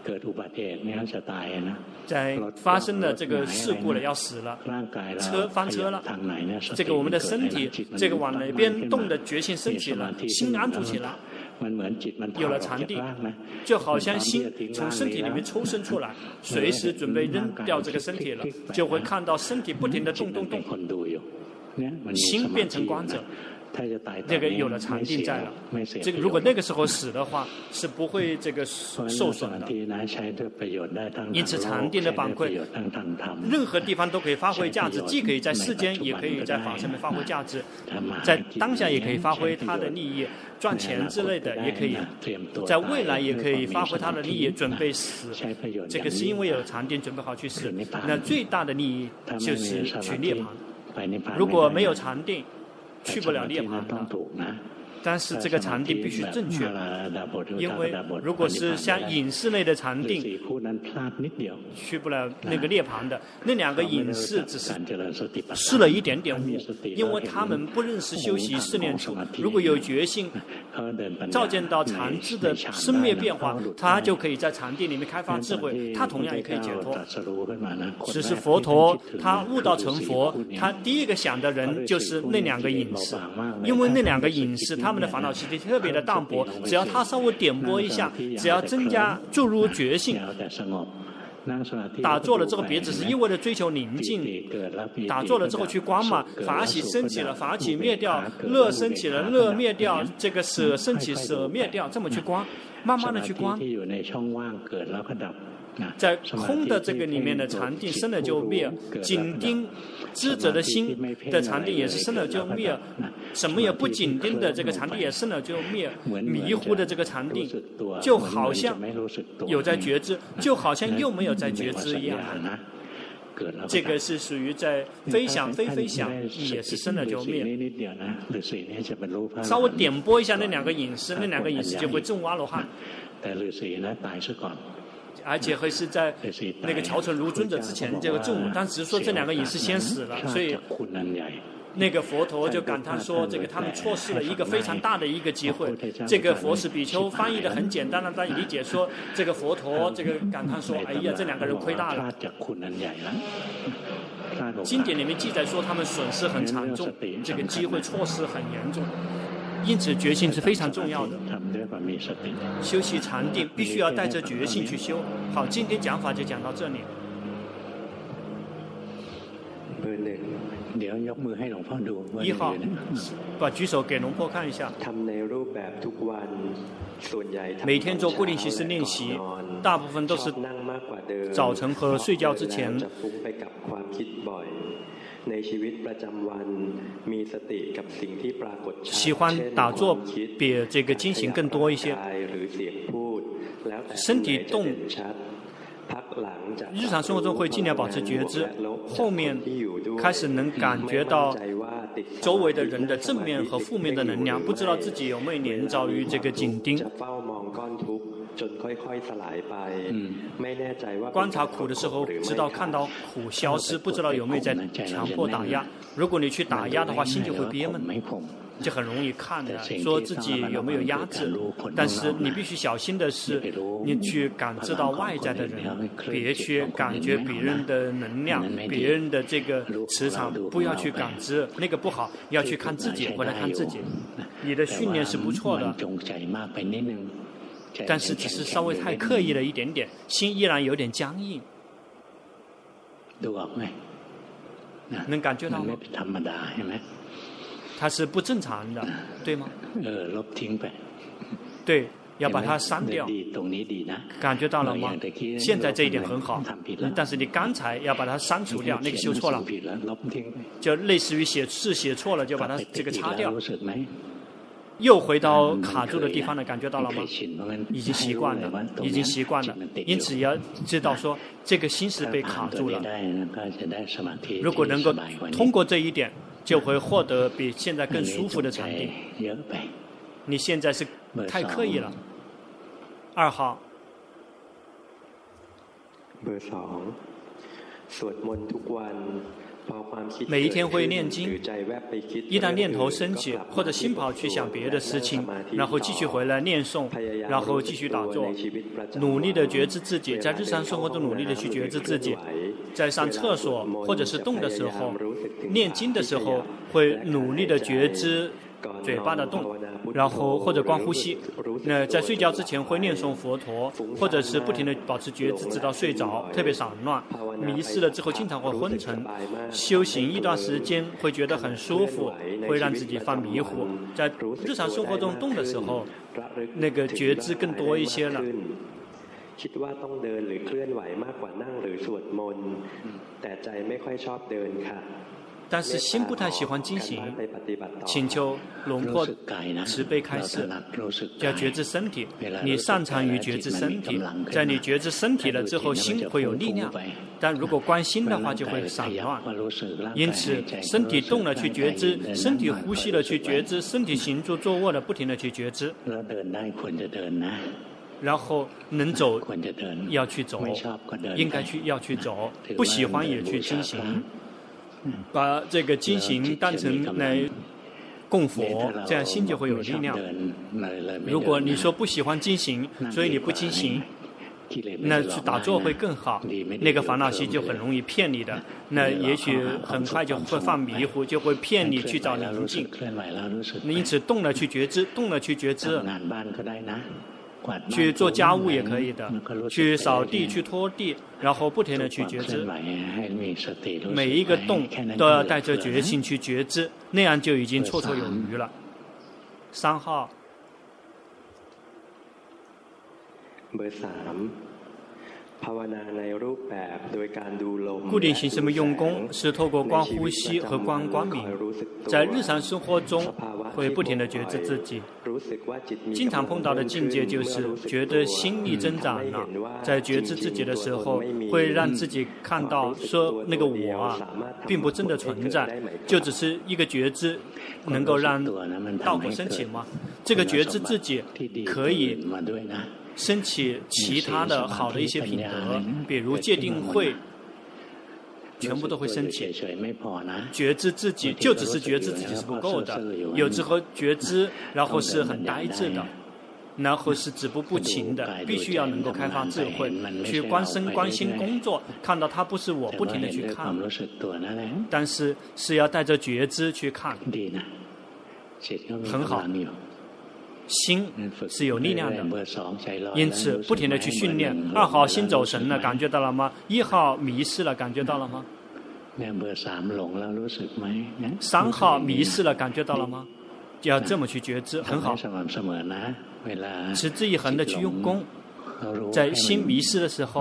在发生了这个事故了，要死了，车翻车了，这个我们的身体，这个往哪边动的决心升起了，心安住起来。有了禅定，就好像心从身体里面抽身出来，随时准备扔掉这个身体了，就会看到身体不停地动动动，心变成观者。那个有了禅定在了，这个如果那个时候死的话，是不会这个受损的。因此，禅定的板块，任何地方都可以发挥价值，既可以在世间，也可以在法上面发挥价值，在当下也可以发挥它的利益，赚钱之类的也可以，在未来也可以发挥它的利益，准备死。这个是因为有禅定，准备好去死。那最大的利益就是去涅槃。如果没有禅定，去不了涅槃的，但是这个禅定必须正确，因为如果是像隐士类的禅定，去不了那个涅槃的，那两个隐士只是施了一点点物，因为他们不认识修习四念处。如果有决心照见到禅智的生灭变化，他就可以在禅定里面开发智慧，他同样也可以解脱。只是佛陀他悟道成佛，他第一个想的人就是那两个隐士，因为那两个隐士他们的烦恼习气特别的淡薄，只要他稍微点拨一下，只要增加注入觉性，打坐了之后别只是一味的追求宁静，打坐了之后去观嘛，法喜升起了，法喜灭掉，乐升起了，乐灭掉，这个舍升起，舍灭掉，这么去观，慢慢的去观。在空的这个里面的禅定生了就灭，紧盯知者的心的禅定也是生了就灭，什么也不紧盯的这个禅定也生了就灭，迷糊的这个禅定就好像有在觉知，就好像又没有在觉知一样。这个是属于在非想非非想，也是生了就灭。稍微点拨一下那两个隐士，那两个隐士就会证阿罗汉。而且会是在那个乔成如尊者之前这个正午，但只是说这两个隐士先死了，所以那个佛陀就感叹说，这个他们错失了一个非常大的一个机会。这个佛使比丘翻译的很简单的在理解说，这个佛陀这个感叹说，哎呀，这两个人亏大了。经典里面记载说，他们损失很惨重，这个机会错失很严重。因此，觉性是非常重要的。修习禅定必须要带着觉性去修。好，今天讲法就讲到这里。一号，把举手给龙婆看一下。每天做固定形式练习，大部分都是早晨和睡觉之前。喜欢打坐比这个进行更多一些，身体动，日常生活中会尽量保持觉知，后面开始能感觉到周围的人的正面和负面的能量，不知道自己有没有连着于这个紧盯。嗯，观察苦的时候，直到看到苦消失，不知道有没有在强迫打压。如果你去打压的话，心就会憋闷，就很容易看的说自己有没有压制。但是你必须小心的是，你去感知到外在的人，别去感觉别人的能量、别人的这个磁场，不要去感知那个不好，要去看自己，回来看自己。你的训练是不错的。但是只是稍微太刻意了一点点，心依然有点僵硬。能感觉到吗？它是不正常的，对吗？对，要把它删掉。感觉到了吗？现在这一点很好，但是你刚才要把它删除掉，那个修错了，就类似于写字写错了，就把它这个擦掉。又回到卡住的地方了，感觉到了吗？已经习惯了，已经习惯了。因此要知道说，这个心是被卡住了。如果能够通过这一点，就会获得比现在更舒服的禅定。你现在是太刻意了。二号。 เบอร์สองสวดมนต์ทุกวัน每一天会念经，一旦念头升起或者心跑去想别的事情，然后继续回来念诵，然后继续打坐，努力的觉知自己，在日常生活中努力的去觉知自己，在上厕所或者是动的时候，念经的时候会努力的觉知嘴巴的动，然后或者光呼吸。那在睡觉之前会念诵佛陀，或者是不停的保持觉知直到睡着，特别散乱，迷失了之后经常会昏沉。修行一段时间会觉得很舒服，会让自己放迷糊。在日常生活中动的时候，那个觉知更多一些了。 คิดว่าต้องเดินหรือเคลื่อนไหวมากกว่านั่งหรือสวดมนต์แต่ใจไม่ค่อยชอบเดินค่ะ但是心不太喜欢进行，请求龙婆慈悲开示，要觉知身体。你擅长于觉知身体，在你觉知身体了之后，心会有力量。但如果关心的话，就会散乱。因此，身体动了去觉知，身体呼吸了去觉知，身体行住坐卧了不停的去觉知。然后能走要去走，应该去要去走，不喜欢也去进行。把这个经行当成来供佛，这样心就会有力量。如果你说不喜欢经行，所以你不经行，那去打坐会更好。那个烦恼心就很容易骗你的，那也许很快就会放迷糊，就会骗你去找宁静。因此动了去觉知，动了去觉知。去做家务也可以的，去扫地、去拖地，然后不停的去觉知，每一个动都要带着决心去觉知，那样就已经绰绰有余了。三号。固定形式的用功是透过观呼吸和观光明，在日常生活中会不停地觉知自己。经常碰到的境界就是觉得心力增长了，在觉知自己的时候，会让自己看到说那个我啊，并不真的存在，就只是一个觉知，能够让道果升起吗？这个觉知自己可以升起其他的好的一些品德，比如戒定慧，全部都会升起。觉知自己就只是觉知自己是不够的，有时候觉知然后是很呆滞的，然后是止步不前的，必须要能够开发智慧，去观身观心工作，看到它不是我，不停地去看，但是是要带着觉知去看，很好。心是有力量的，因此不停地去训练。二号心走神了，感觉到了吗？一号迷失了，感觉到了吗？三号迷失了，感觉到了吗？就要这么去觉知，很好。持之以恒的去用功，在心迷失的时候，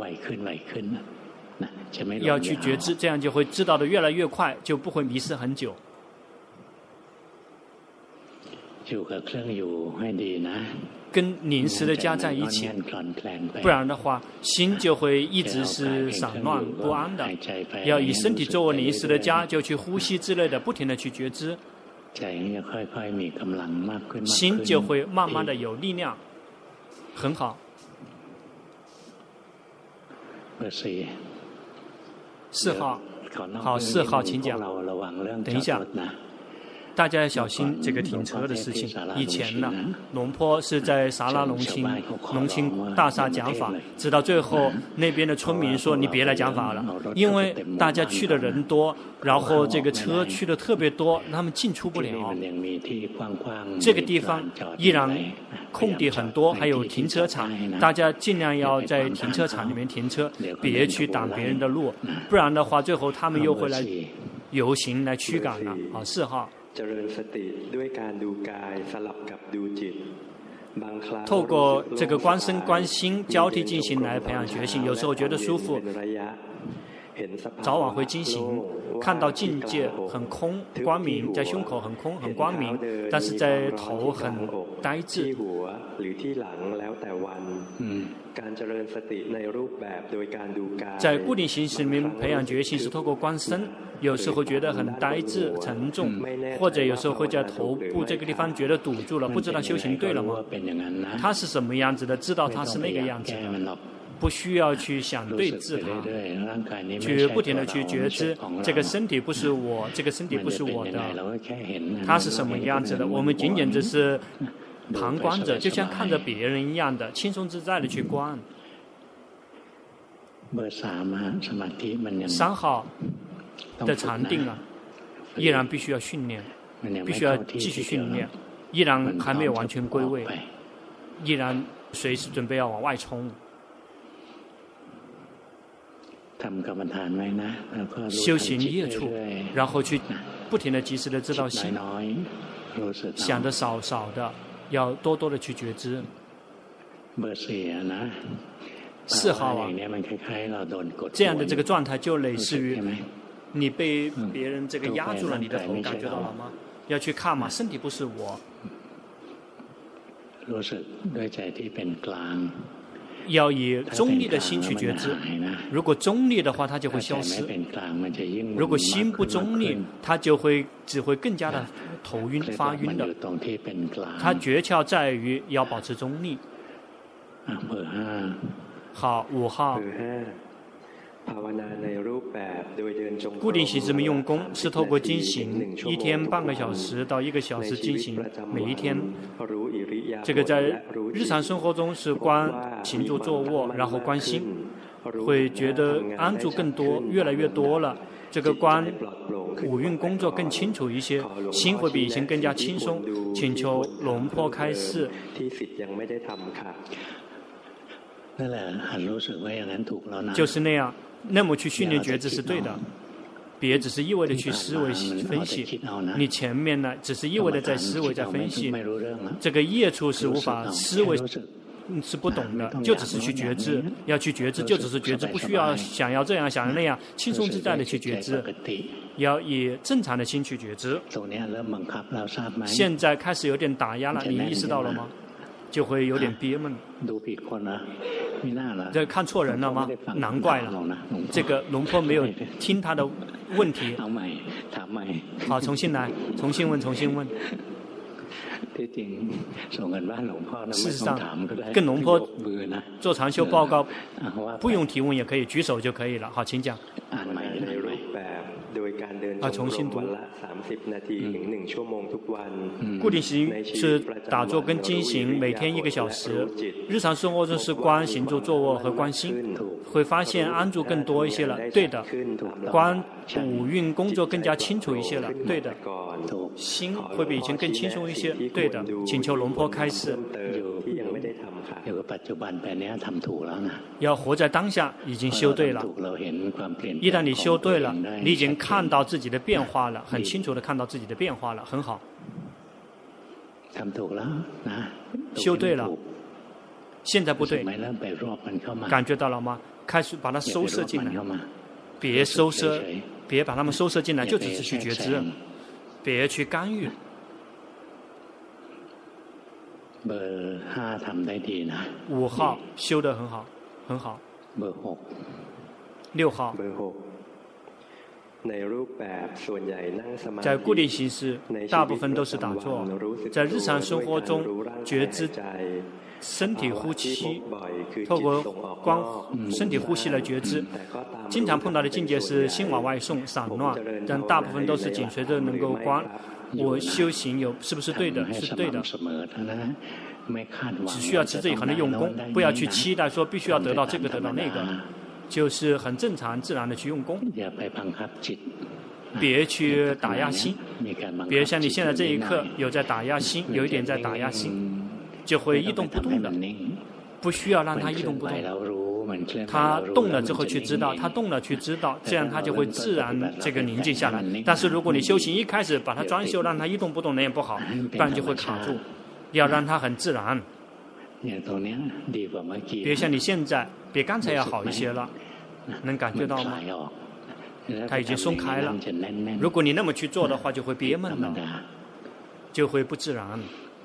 要去觉知，这样就会知道的越来越快，就不会迷失很久。跟临时的家在一起，不然的话心就会一直是散乱不安的。要以身体作为临时的家，就去呼吸之类的不停的去觉知，心就会慢慢的有力量，很好。四号，好，四号请讲。等一下，大家要小心这个停车的事情。以前呢，龙坡是在萨拉隆钦隆钦大厦讲法，直到最后那边的村民说你别来讲法了，因为大家去的人多，然后这个车去的特别多，他们进出不了。这个地方依然空地很多，还有停车场，大家尽量要在停车场里面停车，别去挡别人的路，不然的话最后他们又会来游行来驱赶了。好，四号。透过这个观身观心交替进行来培养决心，有时候觉得舒服，早晚会进行，看到境界很空光明，在胸口很空很光明，但是在头很呆滞。嗯，在固定形式里面培养决心是透过观身，有时候觉得很呆滞沉重，或者有时候会在头部这个地方觉得堵住了，不知道修行对了吗？它是什么样子的，知道它是那个样子的， 不需要去想对治它，去不停的去觉知这个身体不是我，这个身体不是我的，它是什么样子的？我们仅仅只是旁观者，就像看着别人一样的，轻松自在的去观。三号的禅定啊，依然必须要训练，必须要继续训练，依然还没有完全归位，依然随时准备要往外冲。修行业处，然后去不停的及时的知道心，想的少少的，要多多的去觉知。四号啊，这样的这个状态就类似于你被别人这个压住了你的头，感觉到了吗？要去看嘛，身体不是我。要以中立的心去觉知，如果中立的话，它就会消失；如果心不中立，它就会只会更加的头晕发晕的。它诀窍在于要保持中立。好，五号。固定形式的用功是透过经行，一天半个小时到一个小时经行，每一天。这个在日常生活中是观行住坐卧，然后观心，会觉得安住更多，越来越多了。这个观五蕴工作更清楚一些，心会比以前更加轻松。请求龙坡开示。就是那样。那么去训练觉知是对的，别只是一味的去思维分析，你前面呢只是一味的在思维在分析，这个业处是无法思维是不懂的，就只是去觉知，要去觉知就只是觉知，不需要想要这样想要那样，轻松自在的去觉知，要以正常的心去觉知。现在开始有点打压了，你意识到了吗？就会有点憋闷。这看错人了吗？难怪了，这个龙坡没有听他的问题。好，重新来，重新问，重新问。事实上，跟龙坡做长修报告，不用提问也可以，举手就可以了。好，请讲。啊，重新读。固定行是打坐跟经行，每天一个小时。日常生活中是观行住坐卧和观心，会发现安住更多一些了。对的，观五蕴工作更加清楚一些了。对的，心会比以前更轻松一些。对的，请求龙坡开示。要活在当下，已经修对了。一旦你修对了，你已经看到自己的变化了，很清楚的看到自己的变化了，很好。修对了，现在不对，感觉到了吗？开始把它收摄进来，别收摄，别把它们收摄进来，就只是去觉知，别去干预。五号修得很好，很好。六号，在固定形式，大部分都是打坐。在日常生活中，觉知身体呼吸，透过光身体呼吸来觉知。经常碰到的境界是心往外送、散乱，但大部分都是紧随着能够观。我修行有是不是对的？是对的。只需要持之以恒的用功，不要去期待说必须要得到这个得到那个，就是很正常自然的去用功。别去打压心，别像你现在这一刻有在打压心，有一点在打压心，就会一动不动的，不需要让它一动不动。他动了之后去知道，他动了去知道，这样他就会自然这个宁静下来。但是如果你修行一开始把它专修，让它一动不动那也不好，不然就会卡住。要让它很自然。别像你现在，比刚才要好一些了，能感觉到吗？它已经松开了。如果你那么去做的话，就会憋闷了，就会不自然。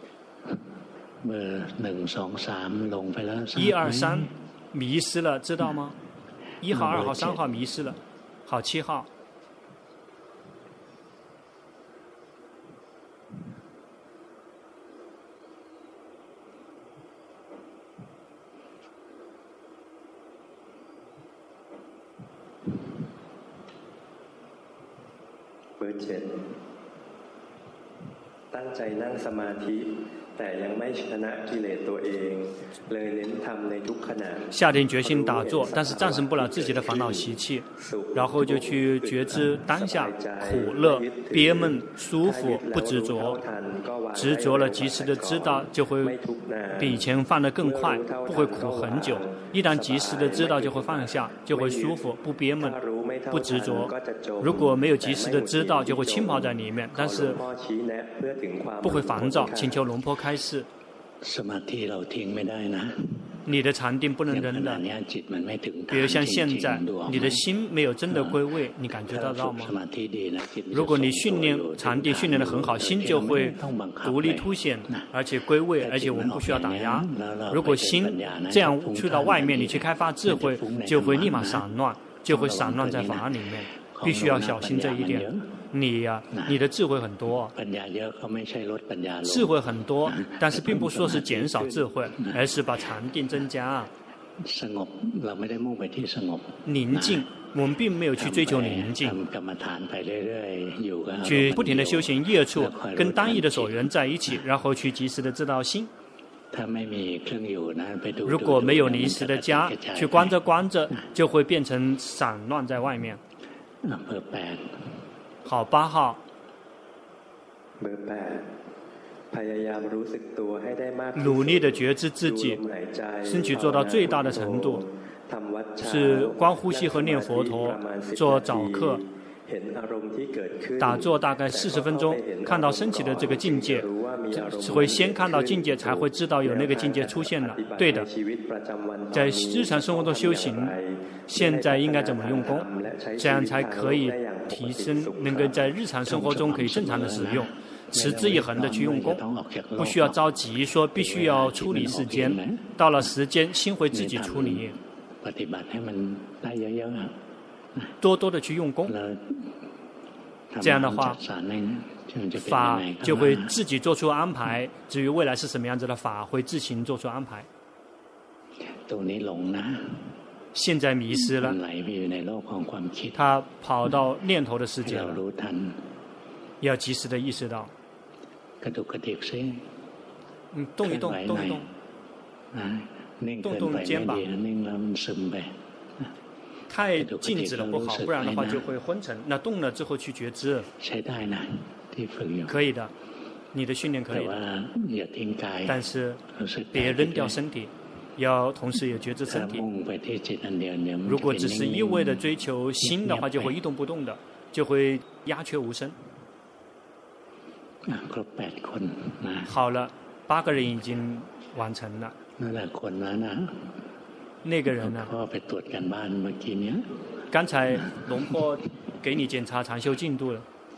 一二三迷失了，知道吗？一号、二号、三号迷失了。好，七号。 เบอร์เจ็ดตั้งใจนั่งสมาธิแต่ยังไม่ชนะกิเลสตัวเองเลยเน้นทำในทุกขณะ下定决心打坐，但是战胜不了自己的烦恼习气，然后就去觉知当下苦乐、憋闷、舒服，不执着。执着了，及时的知道，就会比以前放得更快，不会苦很久。一旦及时的知道，就会放下，就会舒服，不憋闷，不执着。如果没有及时的知道，就会浸泡在里面，但是不会烦躁。请求龙坡开示。你的禅定不能扔的，比如像现在，你的心没有真的归位，你感觉得到吗？如果你训练禅定训练得很好，心就会独立凸显，而且归位，而且我们不需要打压。如果心这样去到外面，你去开发智慧，就会立马散乱，就会散乱在法里面，必须要小心这一点。你呀、啊，你的智慧很多，智慧很多，但是并不说是减少智慧，而是把禅定增加。宁静，我们并没有去追求宁静，去不停的修行业处，跟单一的所缘在一起，然后去及时的知道心。如果没有临时的家，去观着观着，就会变成散乱在外面。好，八号。努力的觉知自己，身体做到最大的程度，是观呼吸和念佛陀，做早课，打坐大概四十分钟，看到升起的这个境界，会先看到境界，才会知道有那个境界出现了。对的，在日常生活中修行，现在应该怎么用功，这样才可以提升，能够在日常生活中可以正常的使用，持之以恒的去用功，不需要着急说必须要处理时间，到了时间心会自己处理。多多的去用功，这样的话，法就会自己做出安排。至于未来是什么样子的法，会自行做出安排。现在迷失了，他跑到念头的世界了，要及时的意识到。嗯，动一动，动一动，动动肩膀。太静止了不好，不然的话就会昏沉。那动了之后去觉知，可以的，你的训练可以的。但是别扔掉身体，要同时也觉知身体。如果只是一味的追求心的话，就会一动不动的，就会鸦雀无声。好了，八个人已经完成了。那个人呢？刚才龙婆给你检查禅修进度了。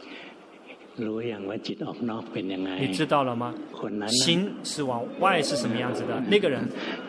你知道了吗？心是往外是什么样子的？那个人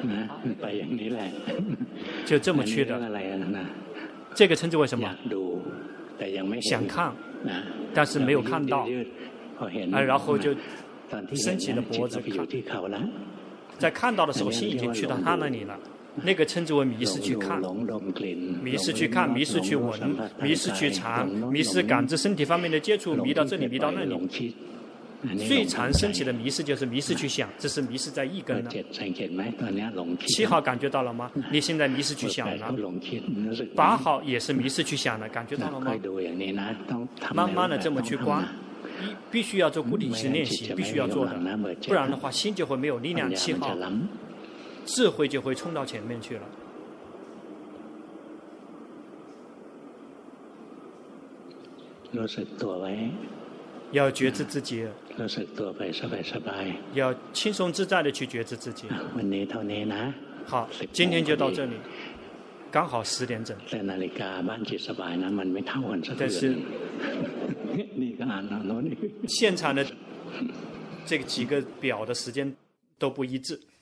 就这么去的。这个称之为什么？想看，但是没有看到，啊，然后就伸起了脖子看。在看到的时候，心已经去到他那里了。那个称之为迷失去看，迷失去看，迷失去闻，迷失去尝，迷失感知身体方面的接触，迷到这里，迷到那里。最常升起的迷失就是迷失去想，这是迷失在一根了。七号感觉到了吗？你现在迷失去想了。八号也是迷失去想了，感觉到了吗？慢慢的这么去观，必须要做固定式练习，必须要做的，不然的话心就会没有力量。七号。智慧就会冲到前面去了。要觉知自己，要轻松自在的去觉知自己。好，今天就到这里，刚好十点整。但是现场的这几个表的时间都不一致。